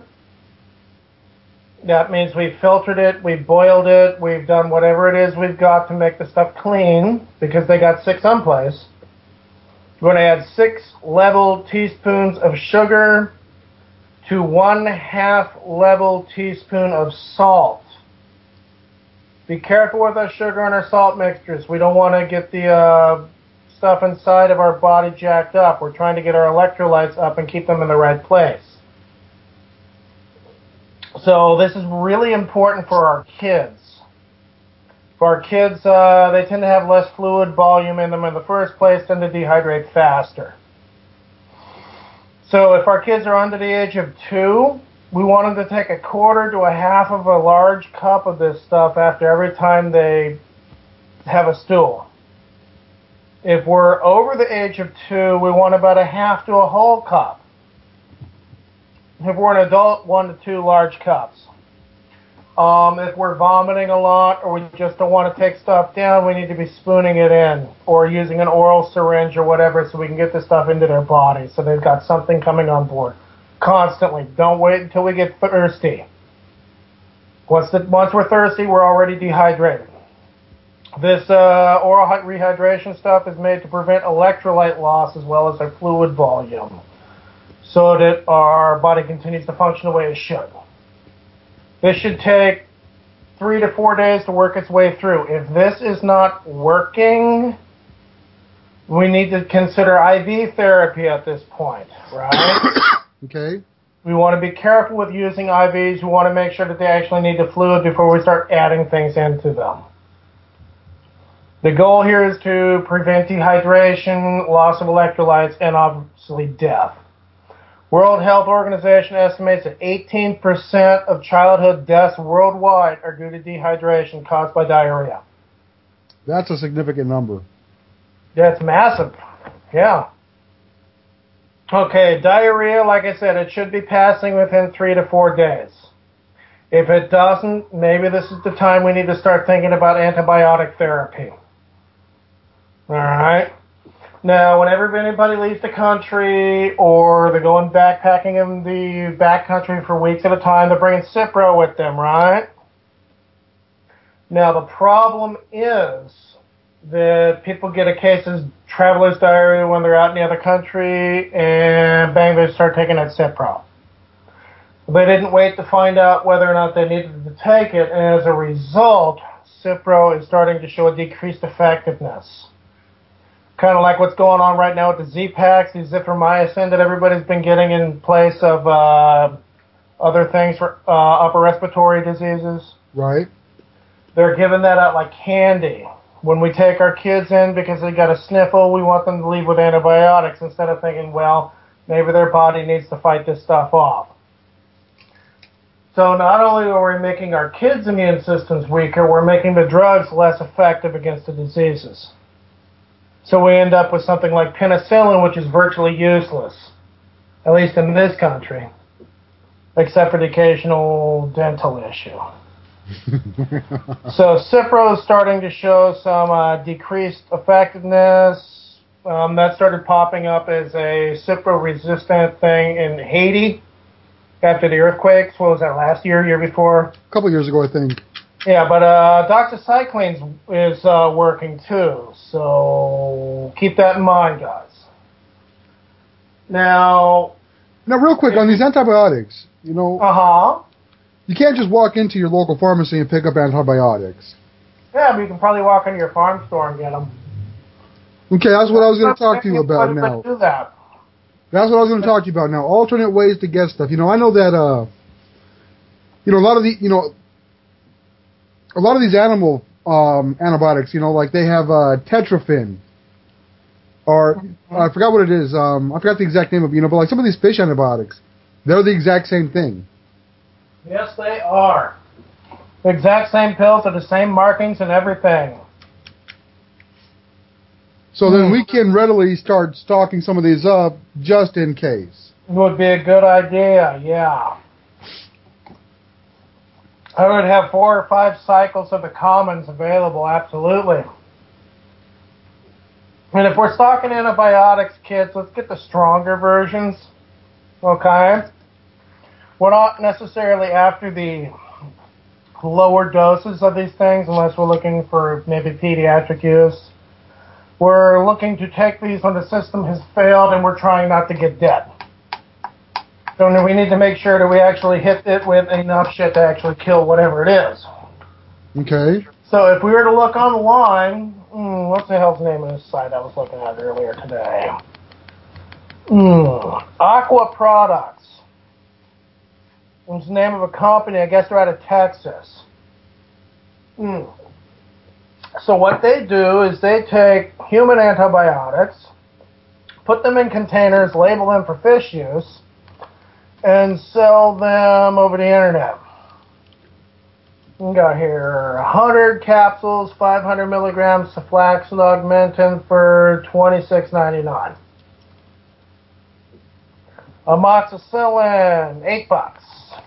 S5: That means we've filtered it, we've boiled it, we've done whatever it is we've got to make the stuff clean, because they got sick someplace. We're going to add 6 level teaspoons of sugar to 1/2 level teaspoon of salt. Be careful with our sugar and our salt mixtures. We don't want to get the stuff inside of our body jacked up. We're trying to get our electrolytes up and keep them in the right place. So this is really important for our kids. For our kids, they tend to have less fluid volume in them in the first place, tend to dehydrate faster. So if our kids are under the age of 2, we want them to take 1/4 to 1/2 of a large cup of this stuff after every time they have a stool. If we're over the age of 2, we want about 1/2 to a whole cup. If we're an adult, 1 to 2 large cups. If we're vomiting a lot or we just don't want to take stuff down, we need to be spooning it in or using an oral syringe or whatever so we can get this stuff into their body so they've got something coming on board. Constantly. Don't wait until we get thirsty. Once we're thirsty, we're already dehydrated. This oral rehydration stuff is made to prevent electrolyte loss as well as our fluid volume, so that our body continues to function the way it should. This should take 3 to 4 days to work its way through. If this is not working, we need to consider IV therapy at this point, right?
S3: Okay.
S5: We want to be careful with using IVs. We want to make sure that they actually need the fluid before we start adding things into them. The goal here is to prevent dehydration, loss of electrolytes, and obviously death. World Health Organization estimates that 18% of childhood deaths worldwide are due to dehydration caused by diarrhea.
S3: That's a significant number.
S5: That's massive. Yeah. Okay, diarrhea, like I said, it should be passing within 3 to 4 days. If it doesn't, maybe this is the time we need to start thinking about antibiotic therapy. All right? Now, whenever anybody leaves the country or they're going backpacking in the backcountry for weeks at a time, they're bringing Cipro with them, right? Now, the problem is that people get a case of traveler's diarrhea when they're out in the other country, and bang, they start taking that Cipro. They didn't wait to find out whether or not they needed to take it, and as a result, Cipro is starting to show a decreased effectiveness. Kind of like what's going on right now with the Z-Paks, the zithromycin that everybody's been getting in place of other things for upper respiratory diseases.
S3: Right.
S5: They're giving that out like candy. When we take our kids in because they got a sniffle, we want them to leave with antibiotics instead of thinking, well, maybe their body needs to fight this stuff off. So not only are we making our kids' immune systems weaker, we're making the drugs less effective against the diseases. So we end up with something like penicillin, which is virtually useless, at least in this country, except for the occasional dental issue. So Cipro is starting to show some decreased effectiveness. That started popping up as a Cipro-resistant thing in Haiti after the earthquakes. What was that, last year, year before?
S3: A couple years ago, I think.
S5: Yeah, but doxycycline is working too, so keep that in mind, guys. Now,
S3: real quick, on these antibiotics, you can't just walk into your local pharmacy and pick up antibiotics.
S5: Yeah, but you can probably walk into your farm store and get them.
S3: Okay, that's what I was going to talk to you about now.
S5: Do that.
S3: That's what I was going to talk to you about now. Alternate ways to get stuff. I know that, a lot of these animal antibiotics, like they have tetrafen, or I forgot what it is. I forgot the exact name of it. But like some of these fish antibiotics, they're the exact same thing.
S5: Yes, they are. The exact same pills are the same markings and everything.
S3: So then we can readily start stocking some of these up just in case.
S5: Would be a good idea, yeah. I would have 4 or 5 cycles of the commons available, absolutely. And if we're stocking antibiotics, kids, let's get the stronger versions, okay? We're not necessarily after the lower doses of these things unless we're looking for maybe pediatric use. We're looking to take these when the system has failed and we're trying not to get dead. So we need to make sure that we actually hit it with enough shit to actually kill whatever it is.
S3: Okay.
S5: So if we were to look online, what's the hell's the name of this site I was looking at earlier today? Aqua Products. It's the name of a company. I guess they're out of Texas. So what they do is they take human antibiotics, put them in containers, label them for fish use, and sell them over the internet. We got here 100 capsules, 500 milligrams sulfaxin augmentin for $26.99. Amoxicillin, $8.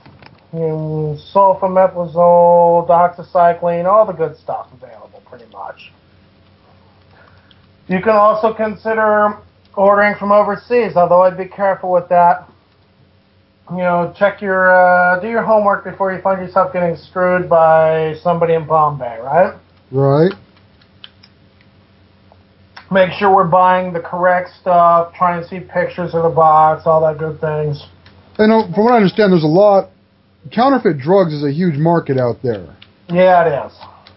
S5: Sulfametrazole, doxycycline, all the good stuff available pretty much. You can also consider ordering from overseas, although I'd be careful with that. Check your, do your homework before you find yourself getting screwed by somebody in Bombay, right?
S3: Right.
S5: Make sure we're buying the correct stuff, try and see pictures of the box, all that good things.
S3: From what I understand, there's a lot. Counterfeit drugs is a huge market out there.
S5: Yeah, it is.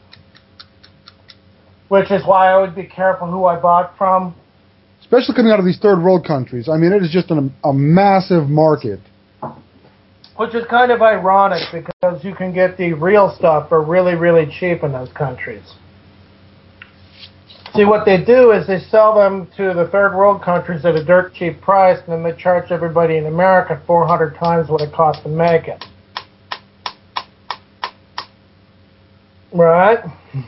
S5: Which is why I would be careful who I bought from.
S3: Especially coming out of these third world countries. I mean, it is just a massive market.
S5: Which is kind of ironic because you can get the real stuff for really, really cheap in those countries. See, what they do is they sell them to the third world countries at a dirt cheap price, and then they charge everybody in America 400 times what it costs to make it. Right?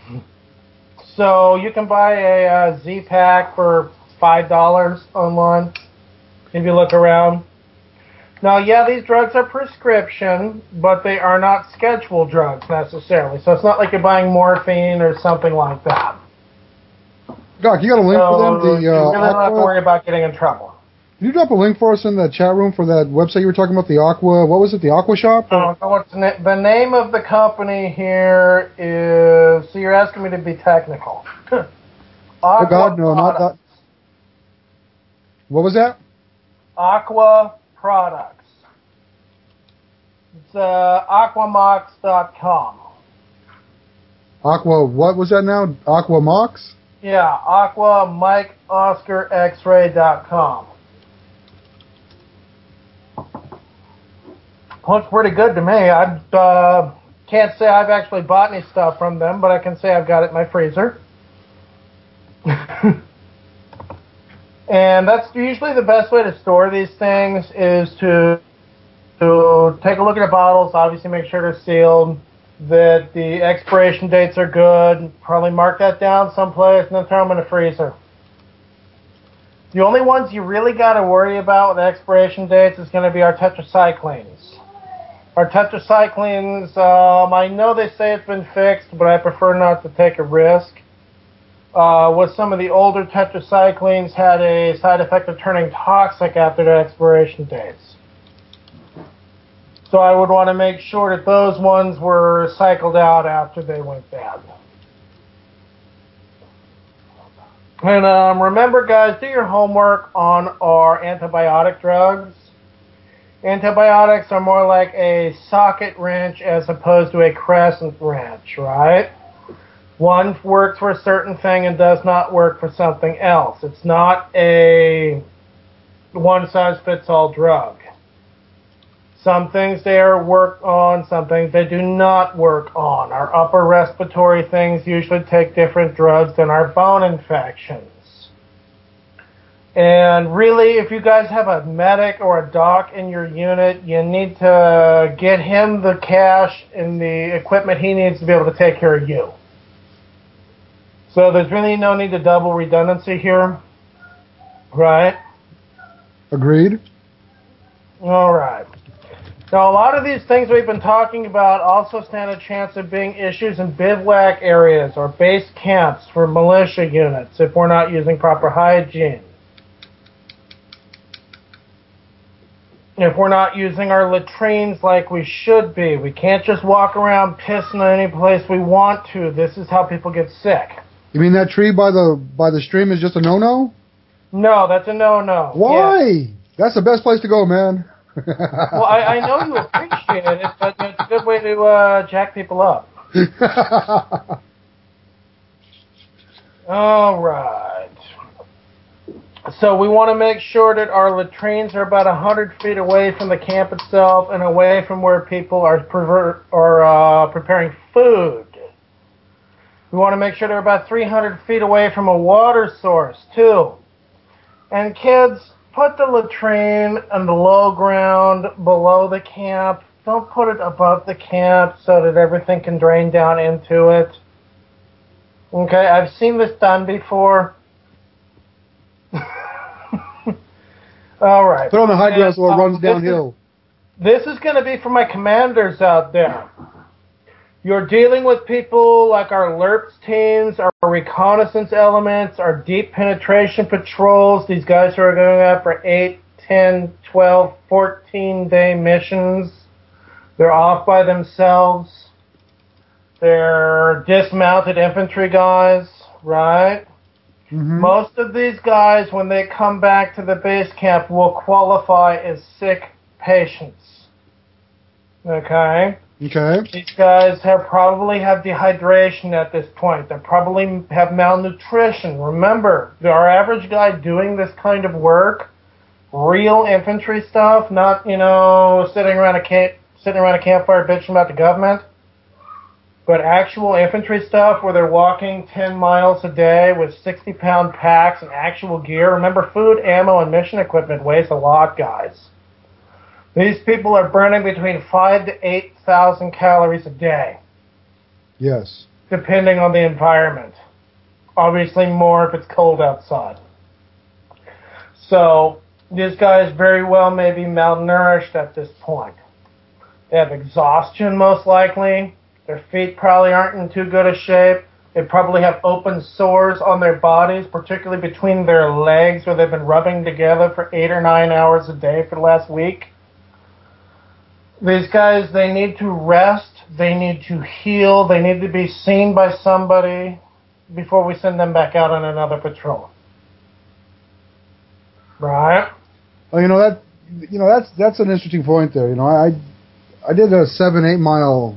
S5: So you can buy a Z-Pack for $5 online if you look around. Now, yeah, these drugs are prescription, but they are not scheduled drugs necessarily. So it's not like you're buying morphine or something like that.
S3: Doc, you got a link for them?
S5: You really don't have to worry about getting in trouble.
S3: Can you drop a link for us in the chat room for that website you were talking about, the Aqua, what was it, the Aqua Shop?
S5: The name of the company here is, so you're asking me to be technical.
S3: Oh, God, no, not that. What was that?
S5: Aqua Products. It's aquamox.com.
S3: Aqua, what was that now? Aquamox?
S5: Yeah, Aqua Mike Oscar X-ray.com. Looks pretty good to me. I can't say I've actually bought any stuff from them, but I can say I've got it in my freezer. And that's usually the best way to store these things is to take a look at the bottles, obviously make sure they're sealed, that the expiration dates are good, probably mark that down someplace, and then throw them in the freezer. The only ones you really got to worry about with expiration dates is going to be our tetracyclines. Our tetracyclines, I know they say it's been fixed, but I prefer not to take a risk. With some of the older tetracyclines had a side effect of turning toxic after the expiration dates. So I would want to make sure that those ones were cycled out after they went bad. And remember, guys, do your homework on our antibiotic drugs. Antibiotics are more like a socket wrench as opposed to a crescent wrench, right? One works for a certain thing and does not work for something else. It's not a one-size-fits-all drug. Some things they work on, some things they do not work on. Our upper respiratory things usually take different drugs than our bone infections. And really, if you guys have a medic or a doc in your unit, you need to get him the cash and the equipment he needs to be able to take care of you. So there's really no need to double redundancy here, right?
S3: Agreed.
S5: All right. Now, a lot of these things we've been talking about also stand a chance of being issues in bivouac areas or base camps for militia units if we're not using proper hygiene. If we're not using our latrines like we should be. We can't just walk around pissing any place we want to. This is how people get sick.
S3: You mean that tree by the stream is just a no-no?
S5: No, that's a no-no.
S3: Why?
S5: Yeah.
S3: That's the best place to go, man.
S5: Well, I know you appreciate it, but it's a good way to jack people up. All right. So we want to make sure that our latrines are about 100 feet away from the camp itself and away from where people are preparing food. We want to make sure they're about 300 feet away from a water source, too. And kids, put the latrine on the low ground below the camp. Don't put it above the camp so that everything can drain down into it. Okay, I've seen this done before. All right.
S3: Put it on the high ground so it runs downhill.
S5: This is going to be for my commanders out there. You're dealing with people like our LERPS teams, our reconnaissance elements, our deep penetration patrols, these guys who are going out for 8, 10, 12, 14-day missions. They're off by themselves. They're dismounted infantry guys, right? Mm-hmm. Most of these guys, when they come back to the base camp, will qualify as sick patients. Okay?
S3: Okay.
S5: These guys probably have dehydration at this point. They probably have malnutrition. Remember, our average guy doing this kind of work, real infantry stuff, not, sitting around a campfire bitching about the government, but actual infantry stuff where they're walking 10 miles a day with 60-pound packs and actual gear. Remember, food, ammo, and mission equipment weighs a lot, guys. These people are burning between 5,000 to 8,000 calories a day.
S3: Yes.
S5: Depending on the environment. Obviously more if it's cold outside. So, these guys very well may be malnourished at this point. They have exhaustion most likely. Their feet probably aren't in too good a shape. They probably have open sores on their bodies, particularly between their legs where they've been rubbing together for 8 or 9 hours a day for the last week. These guys, they need to rest, they need to heal, they need to be seen by somebody before we send them back out on another patrol. Right?
S3: Well, that's an interesting point there. I did a 7-8 mile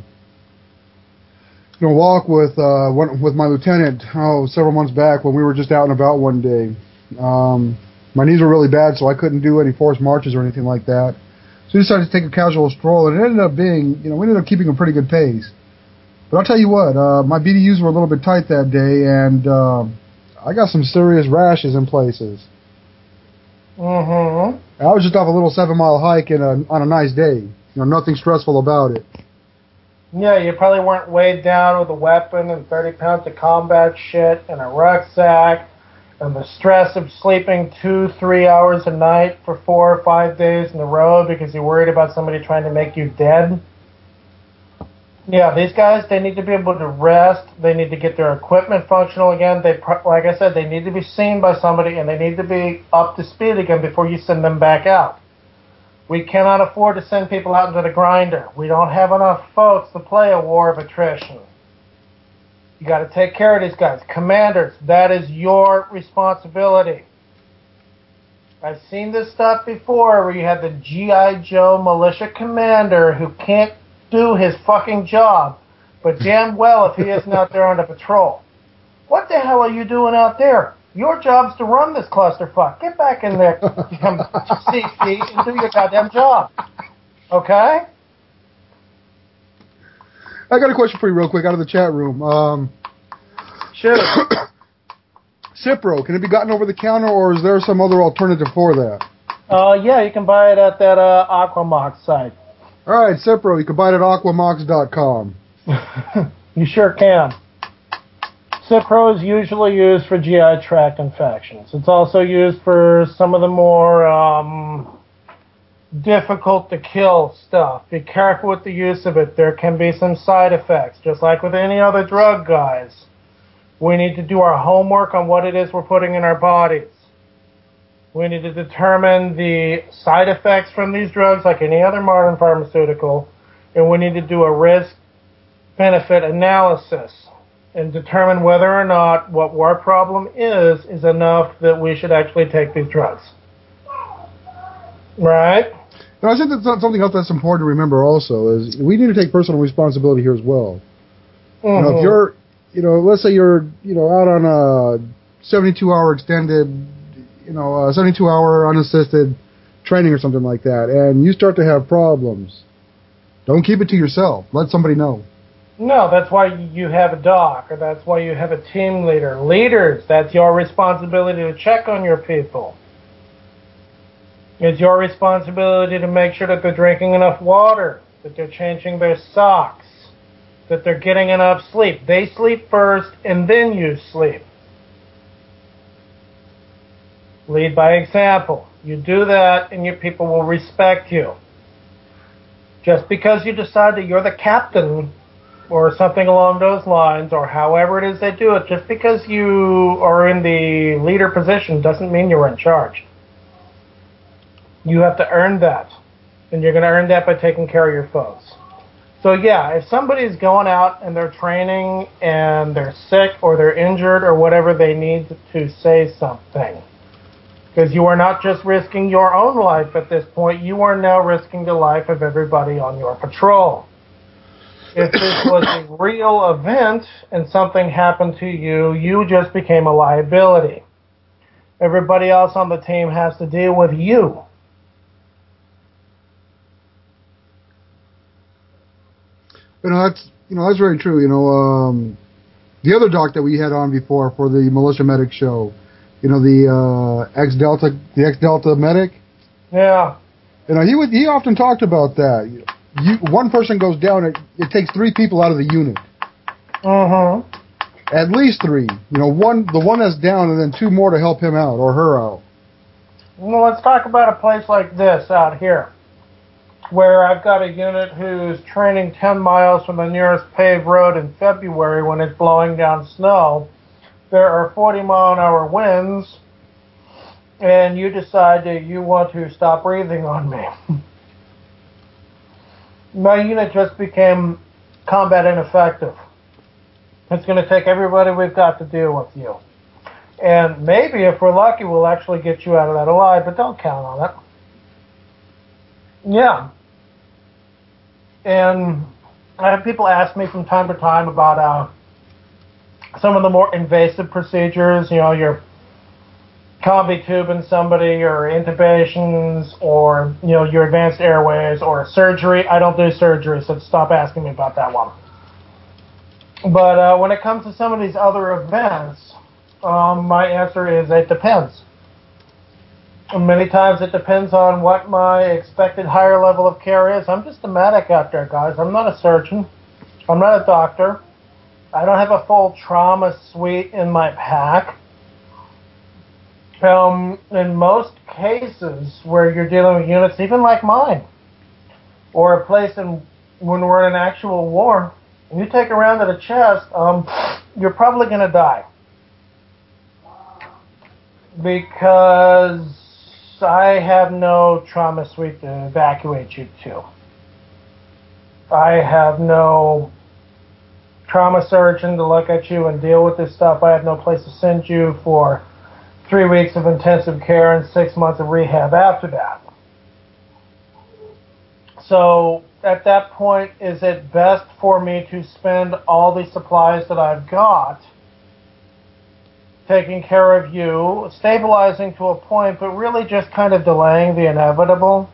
S3: walk with my lieutenant several months back when we were just out and about one day. My knees were really bad, so I couldn't do any forced marches or anything like that. So we decided to take a casual stroll, and it ended up being, we ended up keeping a pretty good pace. But I'll tell you what, my BDUs were a little bit tight that day, and I got some serious rashes in places.
S5: Mm-hmm.
S3: I was just off a little 7-mile hike on a nice day. You know, nothing stressful about it.
S5: Yeah, you probably weren't weighed down with a weapon and 30 pounds of combat shit and a rucksack and the stress of sleeping 2-3 hours a night for 4 or 5 days in a row because you're worried about somebody trying to make you dead. Yeah, these guys, they need to be able to rest. They need to get their equipment functional again. Like I said, they need to be seen by somebody, and they need to be up to speed again before you send them back out. We cannot afford to send people out into the grinder. We don't have enough folks to play a war of attrition. You got to take care of these guys. Commanders, that is your responsibility. I've seen this stuff before where you have the G.I. Joe militia commander who can't do his fucking job, but damn well if he isn't out there on the patrol. What the hell are you doing out there? Your job's to run this clusterfuck. Get back in there, CC, and do your goddamn job. Okay?
S3: I got a question for you real quick out of the chat room.
S5: Shoot.
S3: Cipro, can it be gotten over the counter, or is there some other alternative for that?
S5: Yeah, you can buy it at that Aquamox site.
S3: All right, Cipro, you can buy it at aquamox.com.
S5: You sure can. Cipro is usually used for GI tract infections. It's also used for some of the more difficult to kill stuff. Be careful with the use of it. There can be some side effects, just like with any other drug, guys. We need to do our homework on what it is we're putting in our bodies. We need to determine the side effects from these drugs like any other modern pharmaceutical, and we need to do a risk-benefit analysis and determine whether or not what our problem is enough that we should actually take these drugs. Right?
S3: And I think that's something else that's important to remember also is we need to take personal responsibility here as well.
S5: Mm-hmm.
S3: You know, if you're, let's say you're, out on a 72-hour extended, 72-hour unassisted training or something like that, and you start to have problems, don't keep it to yourself. Let somebody know.
S5: No, that's why you have a doc, or that's why you have a team leader. Leaders, that's your responsibility to check on your people. It's your responsibility to make sure that they're drinking enough water, that they're changing their socks, that they're getting enough sleep. They sleep first, and then you sleep. Lead by example. You do that, and your people will respect you. Just because you decide that you're the captain or something along those lines, or however it is they do it, just because you are in the leader position doesn't mean you're in charge. You have to earn that, and you're going to earn that by taking care of your folks. So yeah, if somebody's going out and they're training and they're sick or they're injured or whatever, they need to say something. Because you are not just risking your own life at this point, you are now risking the life of everybody on your patrol. If this was a real event and something happened to you, you just became a liability. Everybody else on the team has to deal with you.
S3: That's very true. The other doc that we had on before for the Militia Medic show, the ex-Delta medic.
S5: Yeah.
S3: He often talked about that. One person goes down, it takes 3 people out of the unit.
S5: Mm-hmm.
S3: At least 3. The one that's down, and then 2 more to help him out or her out.
S5: Well, let's talk about a place like this out here, where I've got a unit who's training 10 miles from the nearest paved road in February when it's blowing down snow. There are 40-mile-an-hour winds, and you decide that you want to stop breathing on me. My unit just became combat ineffective. It's going to take everybody we've got to deal with you. And maybe, if we're lucky, we'll actually get you out of that alive, but don't count on it. Yeah. And I have people ask me from time to time about some of the more invasive procedures, your combi tubing somebody, or intubations, or, your advanced airways, or surgery. I don't do surgery, so stop asking me about that one. But when it comes to some of these other events, My answer is it depends. Many times it depends on what my expected higher level of care is. I'm just a medic out there, guys. I'm not a surgeon. I'm not a doctor. I don't have a full trauma suite in my pack. In most cases where you're dealing with units, even like mine, or a place when we're in an actual war, and you take a round to the chest, you're probably going to die. Because I have no trauma suite to evacuate you to. I have no trauma surgeon to look at you and deal with this stuff. I have no place to send you for 3 weeks of intensive care and 6 months of rehab after that. So at that point, is it best for me to spend all the supplies that I've got taking care of you, stabilizing to a point, but really just kind of delaying the inevitable?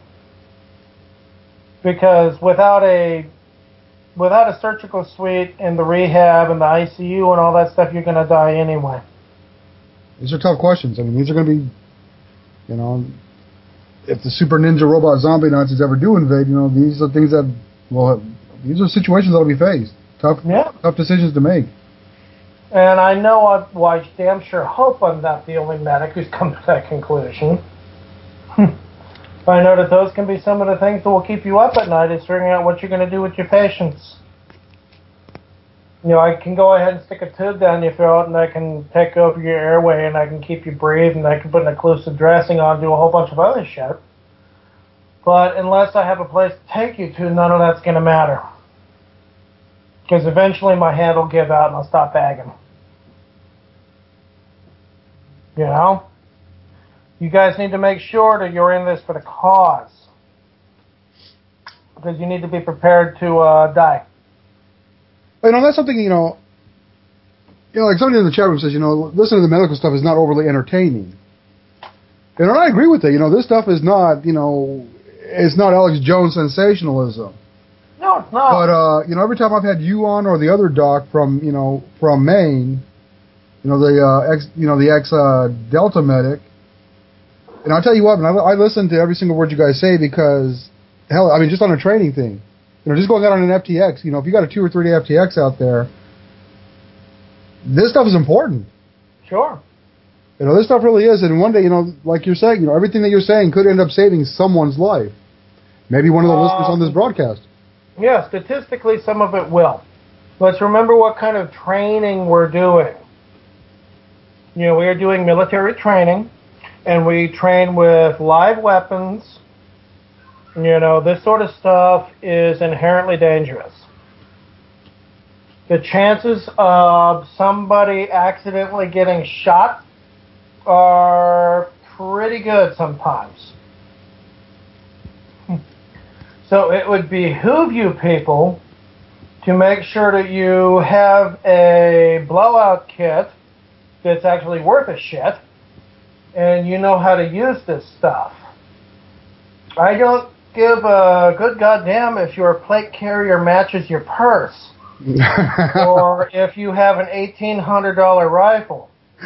S5: Because without a surgical suite and the rehab and the ICU and all that stuff, you're going to die anyway.
S3: These are tough questions. I mean, these are going to be, you know, if the super ninja robot zombie Nazis ever do invade, you know, these are things that, well, these are situations that will be faced. Tough decisions to make.
S5: And I know I damn sure hope I'm not the only medic who's come to that conclusion. I know that those can be some of the things that will keep you up at night, is figuring out what you're going to do with your patients. You know, I can go ahead and stick a tube down your throat, and I can take over your airway, and I can keep you breathing, and I can put an occlusive dressing on, do a whole bunch of other shit. But unless I have a place to take you to, none of that's going to matter. Because eventually my hand will give out, and I'll stop bagging. You know? You guys need to make sure that you're in this for the cause. Because you need to be prepared to die.
S3: You know, that's something, you know, like somebody in the chat room says, you know, listening to the medical stuff is not overly entertaining. And I agree with that. You know, this stuff is not, you know, it's not Alex Jones sensationalism.
S5: No, it's not.
S3: But, you know, every time I've had you on or the other doc from Maine, you know, the ex Delta medic, and I'll tell you what, man, I listen to every single word you guys say because, hell, I mean, just on a training thing. You know, just going out on an FTX, you know, if you got a 2 or 3 day FTX out there, this stuff is important.
S5: Sure.
S3: You know, this stuff really is. And one day, you know, like you're saying, you know, everything that you're saying could end up saving someone's life. Maybe one of the listeners on this broadcast.
S5: Yeah, statistically, some of it will. Let's remember what kind of training we're doing. You know, we are doing military training, and we train with live weapons. You know, this sort of stuff is inherently dangerous. The chances of somebody accidentally getting shot are pretty good sometimes. So it would behoove you people to make sure that you have a blowout kit that's actually worth a shit, and you know how to use this stuff. I don't give a good goddamn if your plate carrier matches your purse, or if you have an $1,800 rifle.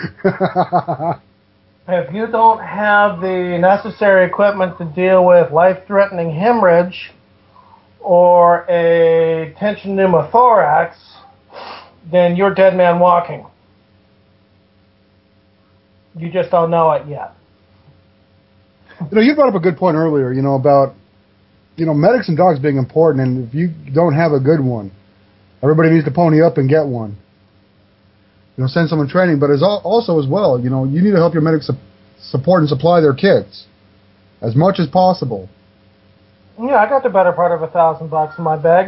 S5: If you don't have the necessary equipment to deal with life-threatening hemorrhage or a tension pneumothorax, then you're dead man walking. You just don't know it yet.
S3: You know, you brought up a good point earlier, you know, about, you know, medics and dogs being important, and if you don't have a good one, everybody needs to pony up and get one. You know, send someone training, but also as well, you know, you need to help your medics support and supply their kits as much as possible.
S5: Yeah, I got the better part of $1,000 in my bag.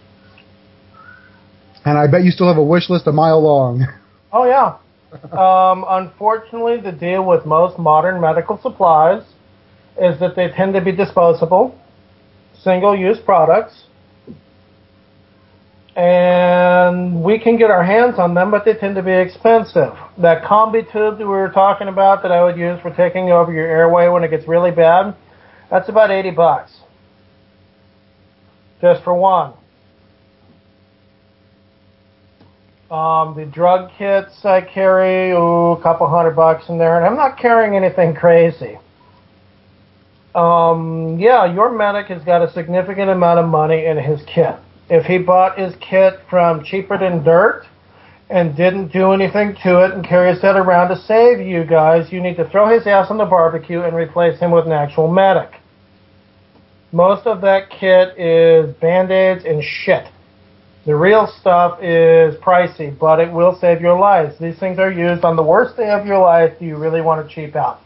S3: And I bet you still have a wish list a mile long.
S5: Oh, yeah. Unfortunately, the deal with most modern medical supplies is that they tend to be disposable, single-use products, and we can get our hands on them, but they tend to be expensive. That combi tube that we were talking about that I would use for taking over your airway when it gets really bad, that's about $80. Just for one. The drug kits I carry, a couple $100 in there, and I'm not carrying anything crazy. Yeah, your medic has got a significant amount of money in his kit. If he bought his kit from Cheaper Than Dirt and didn't do anything to it and carries that around to save you guys, you need to throw his ass on the barbecue and replace him with an actual medic. Most of that kit is Band-Aids and shit. The real stuff is pricey, but it will save your lives. These things are used on the worst day of your life. Do you really want to cheap out?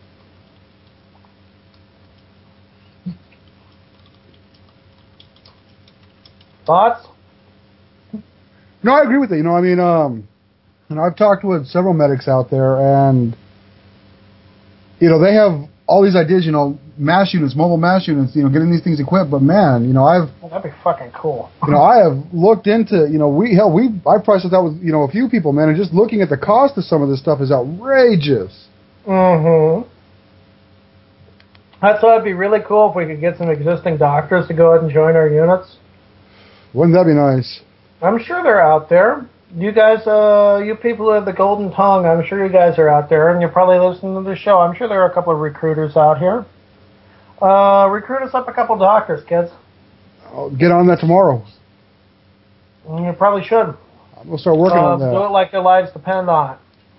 S5: Thoughts?
S3: No, I agree with you. I mean, I've talked with several medics out there, and they have all these ideas. Mass units, mobile mass units. Getting these things equipped. But man,
S5: that'd be fucking cool.
S3: I have looked into. I priced it out with a few people, man, and just looking at the cost of some of this stuff is outrageous.
S5: Mm-hmm. That's why it'd be really cool if we could get some existing doctors to go ahead and join our units.
S3: Wouldn't that be nice?
S5: I'm sure they're out there. You guys, you people who have the golden tongue, I'm sure you guys are out there, and you're probably listening to the show. I'm sure there are a couple of recruiters out here. Recruit us up a couple doctors, kids.
S3: I'll get on that tomorrow.
S5: You probably should.
S3: We'll start working on that.
S5: Do it like their lives depend on it.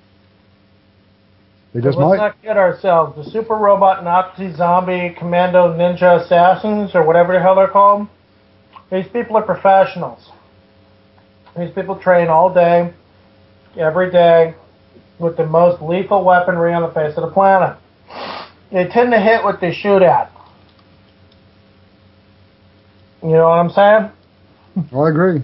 S3: They just
S5: Let's
S3: might.
S5: not kid ourselves. The super robot Nazi zombie commando ninja assassins, or whatever the hell they're called, these people are professionals. These people train all day, every day, with the most lethal weaponry on the face of the planet. They tend to hit what they shoot at. You know what I'm saying?
S3: I agree.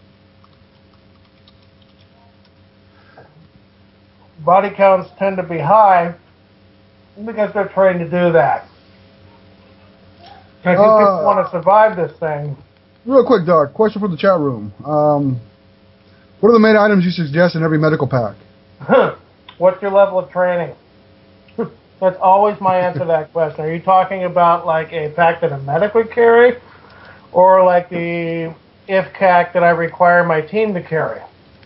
S5: Body counts tend to be high because they're trained to do that. If you people want to survive this thing.
S3: Real quick, Doc, question from the chat room. What are the main items you suggest in every medical pack?
S5: What's your level of training? That's always my answer to that question. Are you talking about like a pack that a medic would carry, or like the IFCAC that I require my team to carry?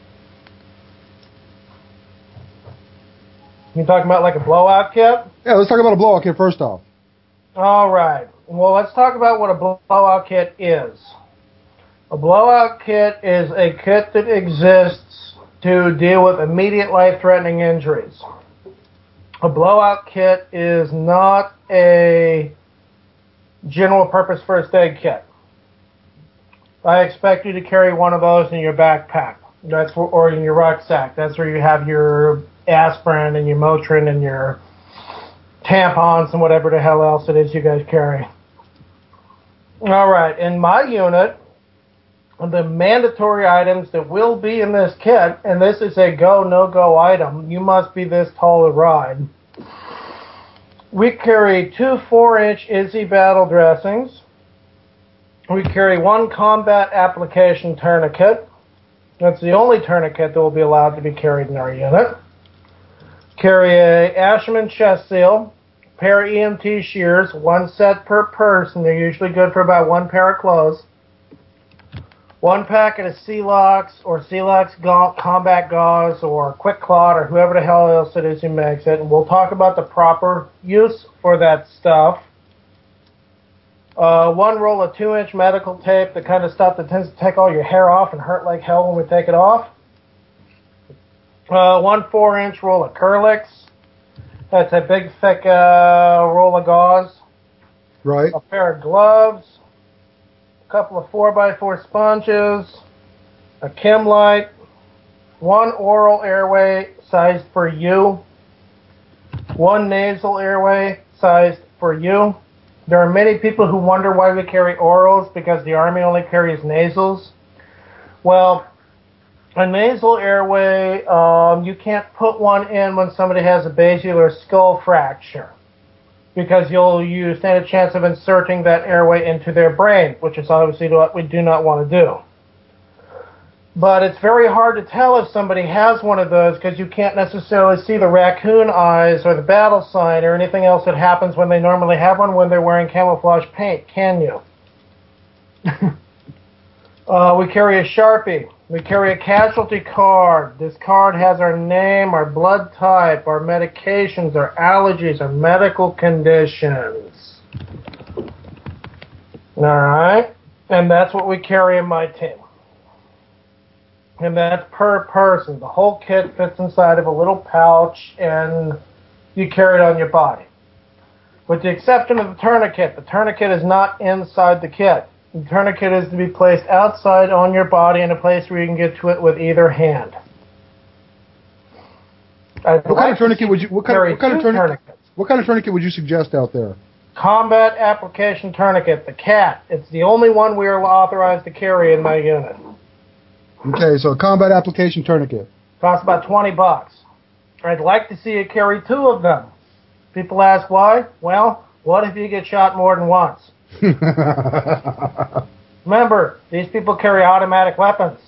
S5: You talking about like a blowout kit?
S3: Yeah, let's talk about a blowout kit first off.
S5: All right. Well, let's talk about what a blowout kit is. A blowout kit is a kit that exists to deal with immediate life-threatening injuries. A blowout kit is not a general-purpose first aid kit. I expect you to carry one of those in your backpack. Or in your rucksack. That's where you have your aspirin and your Motrin and your tampons and whatever the hell else it is you guys carry. All right. In my unit, the mandatory items that will be in this kit, and this is a go, no-go item, you must be this tall to ride. We carry 2 4-inch Izzy battle dressings. We carry 1 combat application tourniquet. That's the only tourniquet that will be allowed to be carried in our unit. Carry a Ashman chest seal, pair of EMT shears, 1 set per person. They're usually good for about 1 pair of clothes. 1 packet of Celox or Celox combat gauze or Quick Clot or whoever the hell else it is who makes it. And we'll talk about the proper use for that stuff. 1 roll of 2-inch medical tape, the kind of stuff that tends to take all your hair off and hurt like hell when we take it off. 1 4-inch roll of Kerlix. That's a big, thick roll of gauze.
S3: Right.
S5: A pair of gloves. A couple of 4x4 sponges. A Chem Light. 1 oral airway sized for you. 1 nasal airway sized for you. There are many people who wonder why we carry orals, because the Army only carries nasals. Well, a nasal airway, you can't put one in when somebody has a basilar skull fracture, because you stand a chance of inserting that airway into their brain, which is obviously what we do not want to do. But it's very hard to tell if somebody has one of those, because you can't necessarily see the raccoon eyes or the battle sign or anything else that happens when they normally have one when they're wearing camouflage paint, can you? We carry a Sharpie. We carry a casualty card. This card has our name, our blood type, our medications, our allergies, our medical conditions. Alright? And that's what we carry in my team. And that's per person. The whole kit fits inside of a little pouch, and you carry it on your body. With the exception of the tourniquet is not inside the kit. The tourniquet is to be placed outside on your body in a place where you can get to it with either hand.
S3: What kind of tourniquet would you suggest out there?
S5: Combat application tourniquet, the CAT. It's the only one we are authorized to carry in my unit.
S3: Okay, so a combat application tourniquet.
S5: Costs about $20. I'd like to see you carry 2 of them. People ask why. Well, what if you get shot more than once? Remember, these people carry automatic weapons.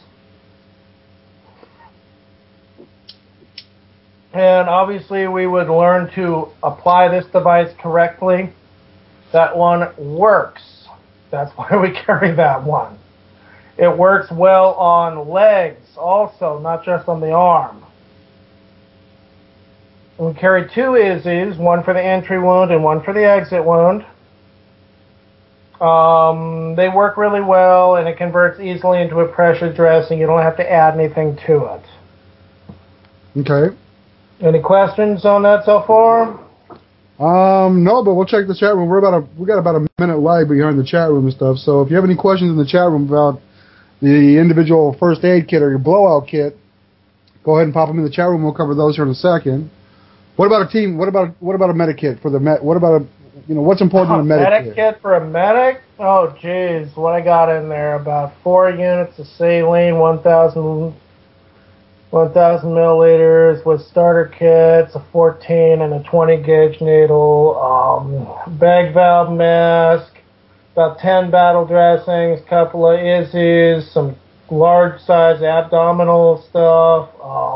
S5: And obviously we would learn to apply this device correctly. That one works. That's why we carry that one. It works well on legs also, not just on the arm. We carry 2 IZZIs, one for the entry wound and one for the exit wound. They work really well, and it converts easily into a pressure dressing. You don't have to add anything to it.
S3: Okay.
S5: Any questions on that so far?
S3: No, but we'll check the chat room. We got about a minute lag behind the chat room and stuff. So if you have any questions in the chat room about the individual first aid kit or your blowout kit, go ahead and pop them in the chat room. We'll cover those here in a second. What about a team? What about a medikit for the med? What about what's important in a medikit?
S5: Medikit for a medic? Oh, geez, what I got in there? About 4 units of saline, 1,000 milliliters with starter kits, a 14 and a 20 gauge needle, bag valve mask, about 10 battle dressings, couple of IZZIs, some large size abdominal stuff,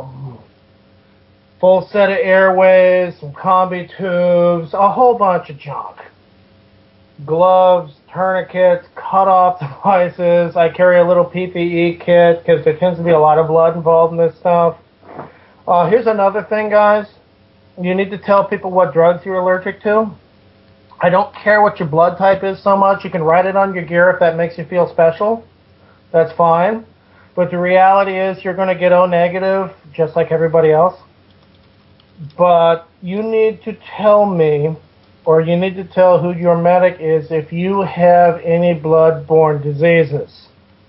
S5: full set of airways, some combi tubes, a whole bunch of junk. Gloves, tourniquets, cut-off devices. I carry a little PPE kit because there tends to be a lot of blood involved in this stuff. Here's another thing, guys. You need to tell people what drugs you're allergic to. I don't care what your blood type is so much. You can write it on your gear if that makes you feel special. That's fine. But the reality is you're going to get O negative just like everybody else. But you need to tell me, or you need to tell who your medic is if you have any blood-borne diseases.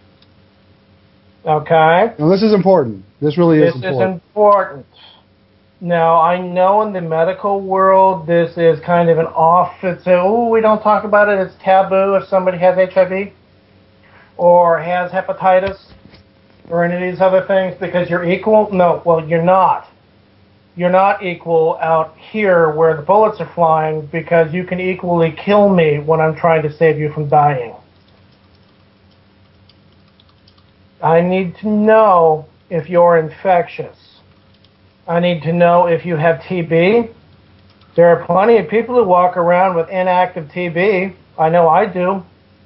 S5: Okay?
S3: Now, this is important. This really is important.
S5: This is important. Now, I know in the medical world, this is kind of an we don't talk about it. It's taboo if somebody has HIV or has hepatitis or any of these other things because you're equal. No, well, you're not. You're not equal out here where the bullets are flying because you can equally kill me when I'm trying to save you from dying. I need to know if you're infectious. I need to know if you have TB. There are plenty of people who walk around with inactive TB. I know I do.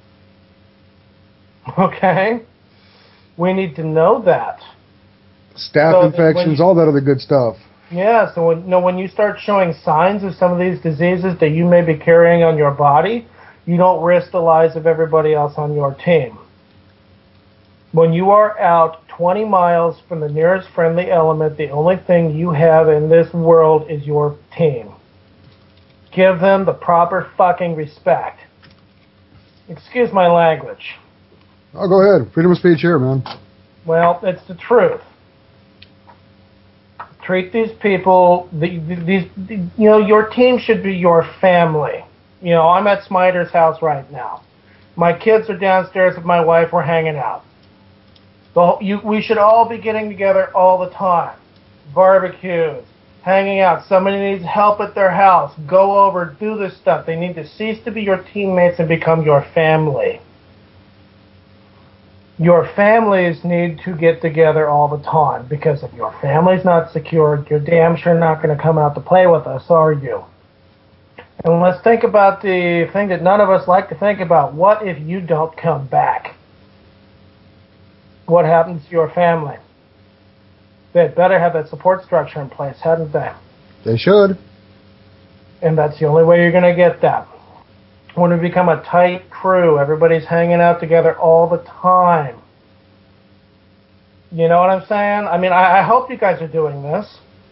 S5: Okay? We need to know that.
S3: Staph infections, all that other good stuff.
S5: Yeah, so when you start showing signs of some of these diseases that you may be carrying on your body, you don't risk the lives of everybody else on your team. When you are out 20 miles from the nearest friendly element, the only thing you have in this world is your team. Give them the proper fucking respect. Excuse my language.
S3: Oh, go ahead. Freedom of speech here, man.
S5: Well, it's the truth. Treat these people, your team should be your family. I'm at Smiter's house right now. My kids are downstairs with my wife. We're hanging out. We should all be getting together all the time. Barbecues, hanging out. Somebody needs help at their house. Go over, do this stuff. They need to cease to be your teammates and become your family. Your families need to get together all the time because if your family's not secured, you're damn sure not going to come out to play with us, are you? And let's think about the thing that none of us like to think about. What if you don't come back? what happens to your family? They'd better have that support structure in place, hadn't they?
S3: They should.
S5: And that's the only way you're going to get that. When we become a tight crew, everybody's hanging out together all the time. You know what I'm saying? I mean, I hope you guys are doing this.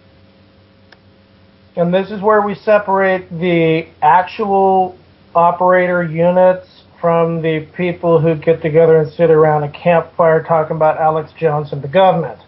S5: And this is where we separate the actual operator units from the people who get together and sit around a campfire talking about Alex Jones and the government.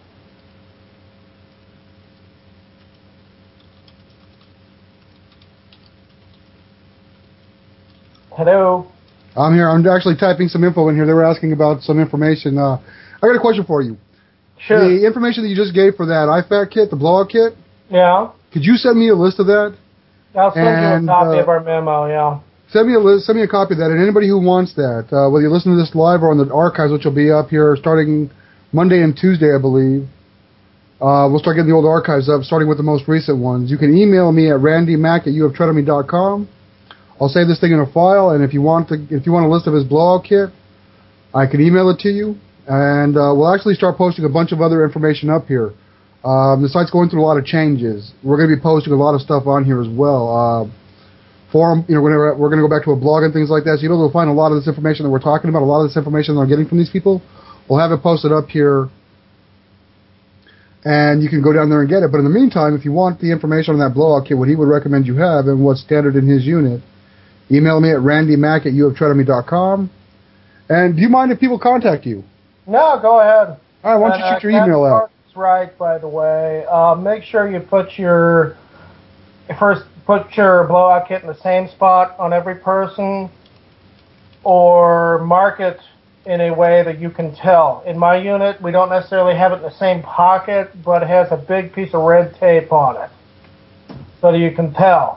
S5: Hello?
S3: I'm here. I'm actually typing some info in here. They were asking about some information. I got a question for you.
S5: Sure.
S3: The information that you just gave for that IFAK kit, the blowout kit,
S5: Yeah?
S3: could you send me a list of that?
S5: I'll send you a copy of our memo, yeah.
S3: Send me a list. Send me a copy of that. And anybody who wants that, whether you listen to this live or on the archives, which will be up here starting Monday and Tuesday, I believe. We'll start getting the old archives up, starting with the most recent ones. You can email me at randymac@youhavethreatenedme.com. I'll save this thing in a file, and if you want a list of his blowout kit, I can email it to you. And we'll actually start posting a bunch of other information up here. The site's going through a lot of changes. We're going to be posting a lot of stuff on here as well. Forum, we're going to go back to a blog and things like that. So you'll be able to find a lot of this information that we're talking about, a lot of this information that I'm getting from these people. We'll have it posted up here, and you can go down there and get it. But in the meantime, if you want the information on that blowout kit, what he would recommend you have and what's standard in his unit, email me at randymac@youhavethreatenedme.com. And do you mind if people contact you?
S5: No, go ahead.
S3: All right, why don't you shoot your email out?
S5: That's right, by the way. Make sure you put your blowout kit in the same spot on every person, or mark it in a way that you can tell. In my unit, we don't necessarily have it in the same pocket, but it has a big piece of red tape on it, so that you can tell.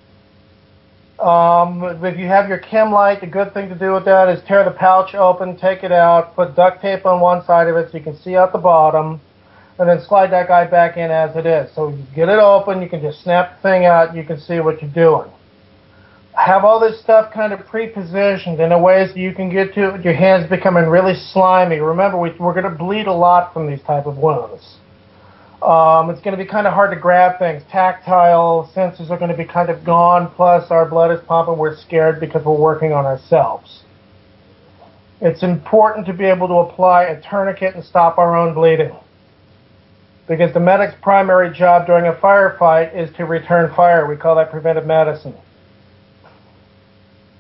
S5: If you have your chem light, the good thing to do with that is tear the pouch open, take it out, put duct tape on one side of it so you can see out the bottom, and then slide that guy back in as it is. So you get it open, you can just snap the thing out, and you can see what you're doing. Have all this stuff kind of pre-positioned in a way so you can get to it with your hands becoming really slimy. Remember, we're going to bleed a lot from these type of wounds. It's going to be kind of hard to grab things. Tactile senses are going to be kind of gone, plus our blood is pumping. We're scared because we're working on ourselves. It's important to be able to apply a tourniquet and stop our own bleeding, because the medic's primary job during a firefight is to return fire. We call that preventive medicine.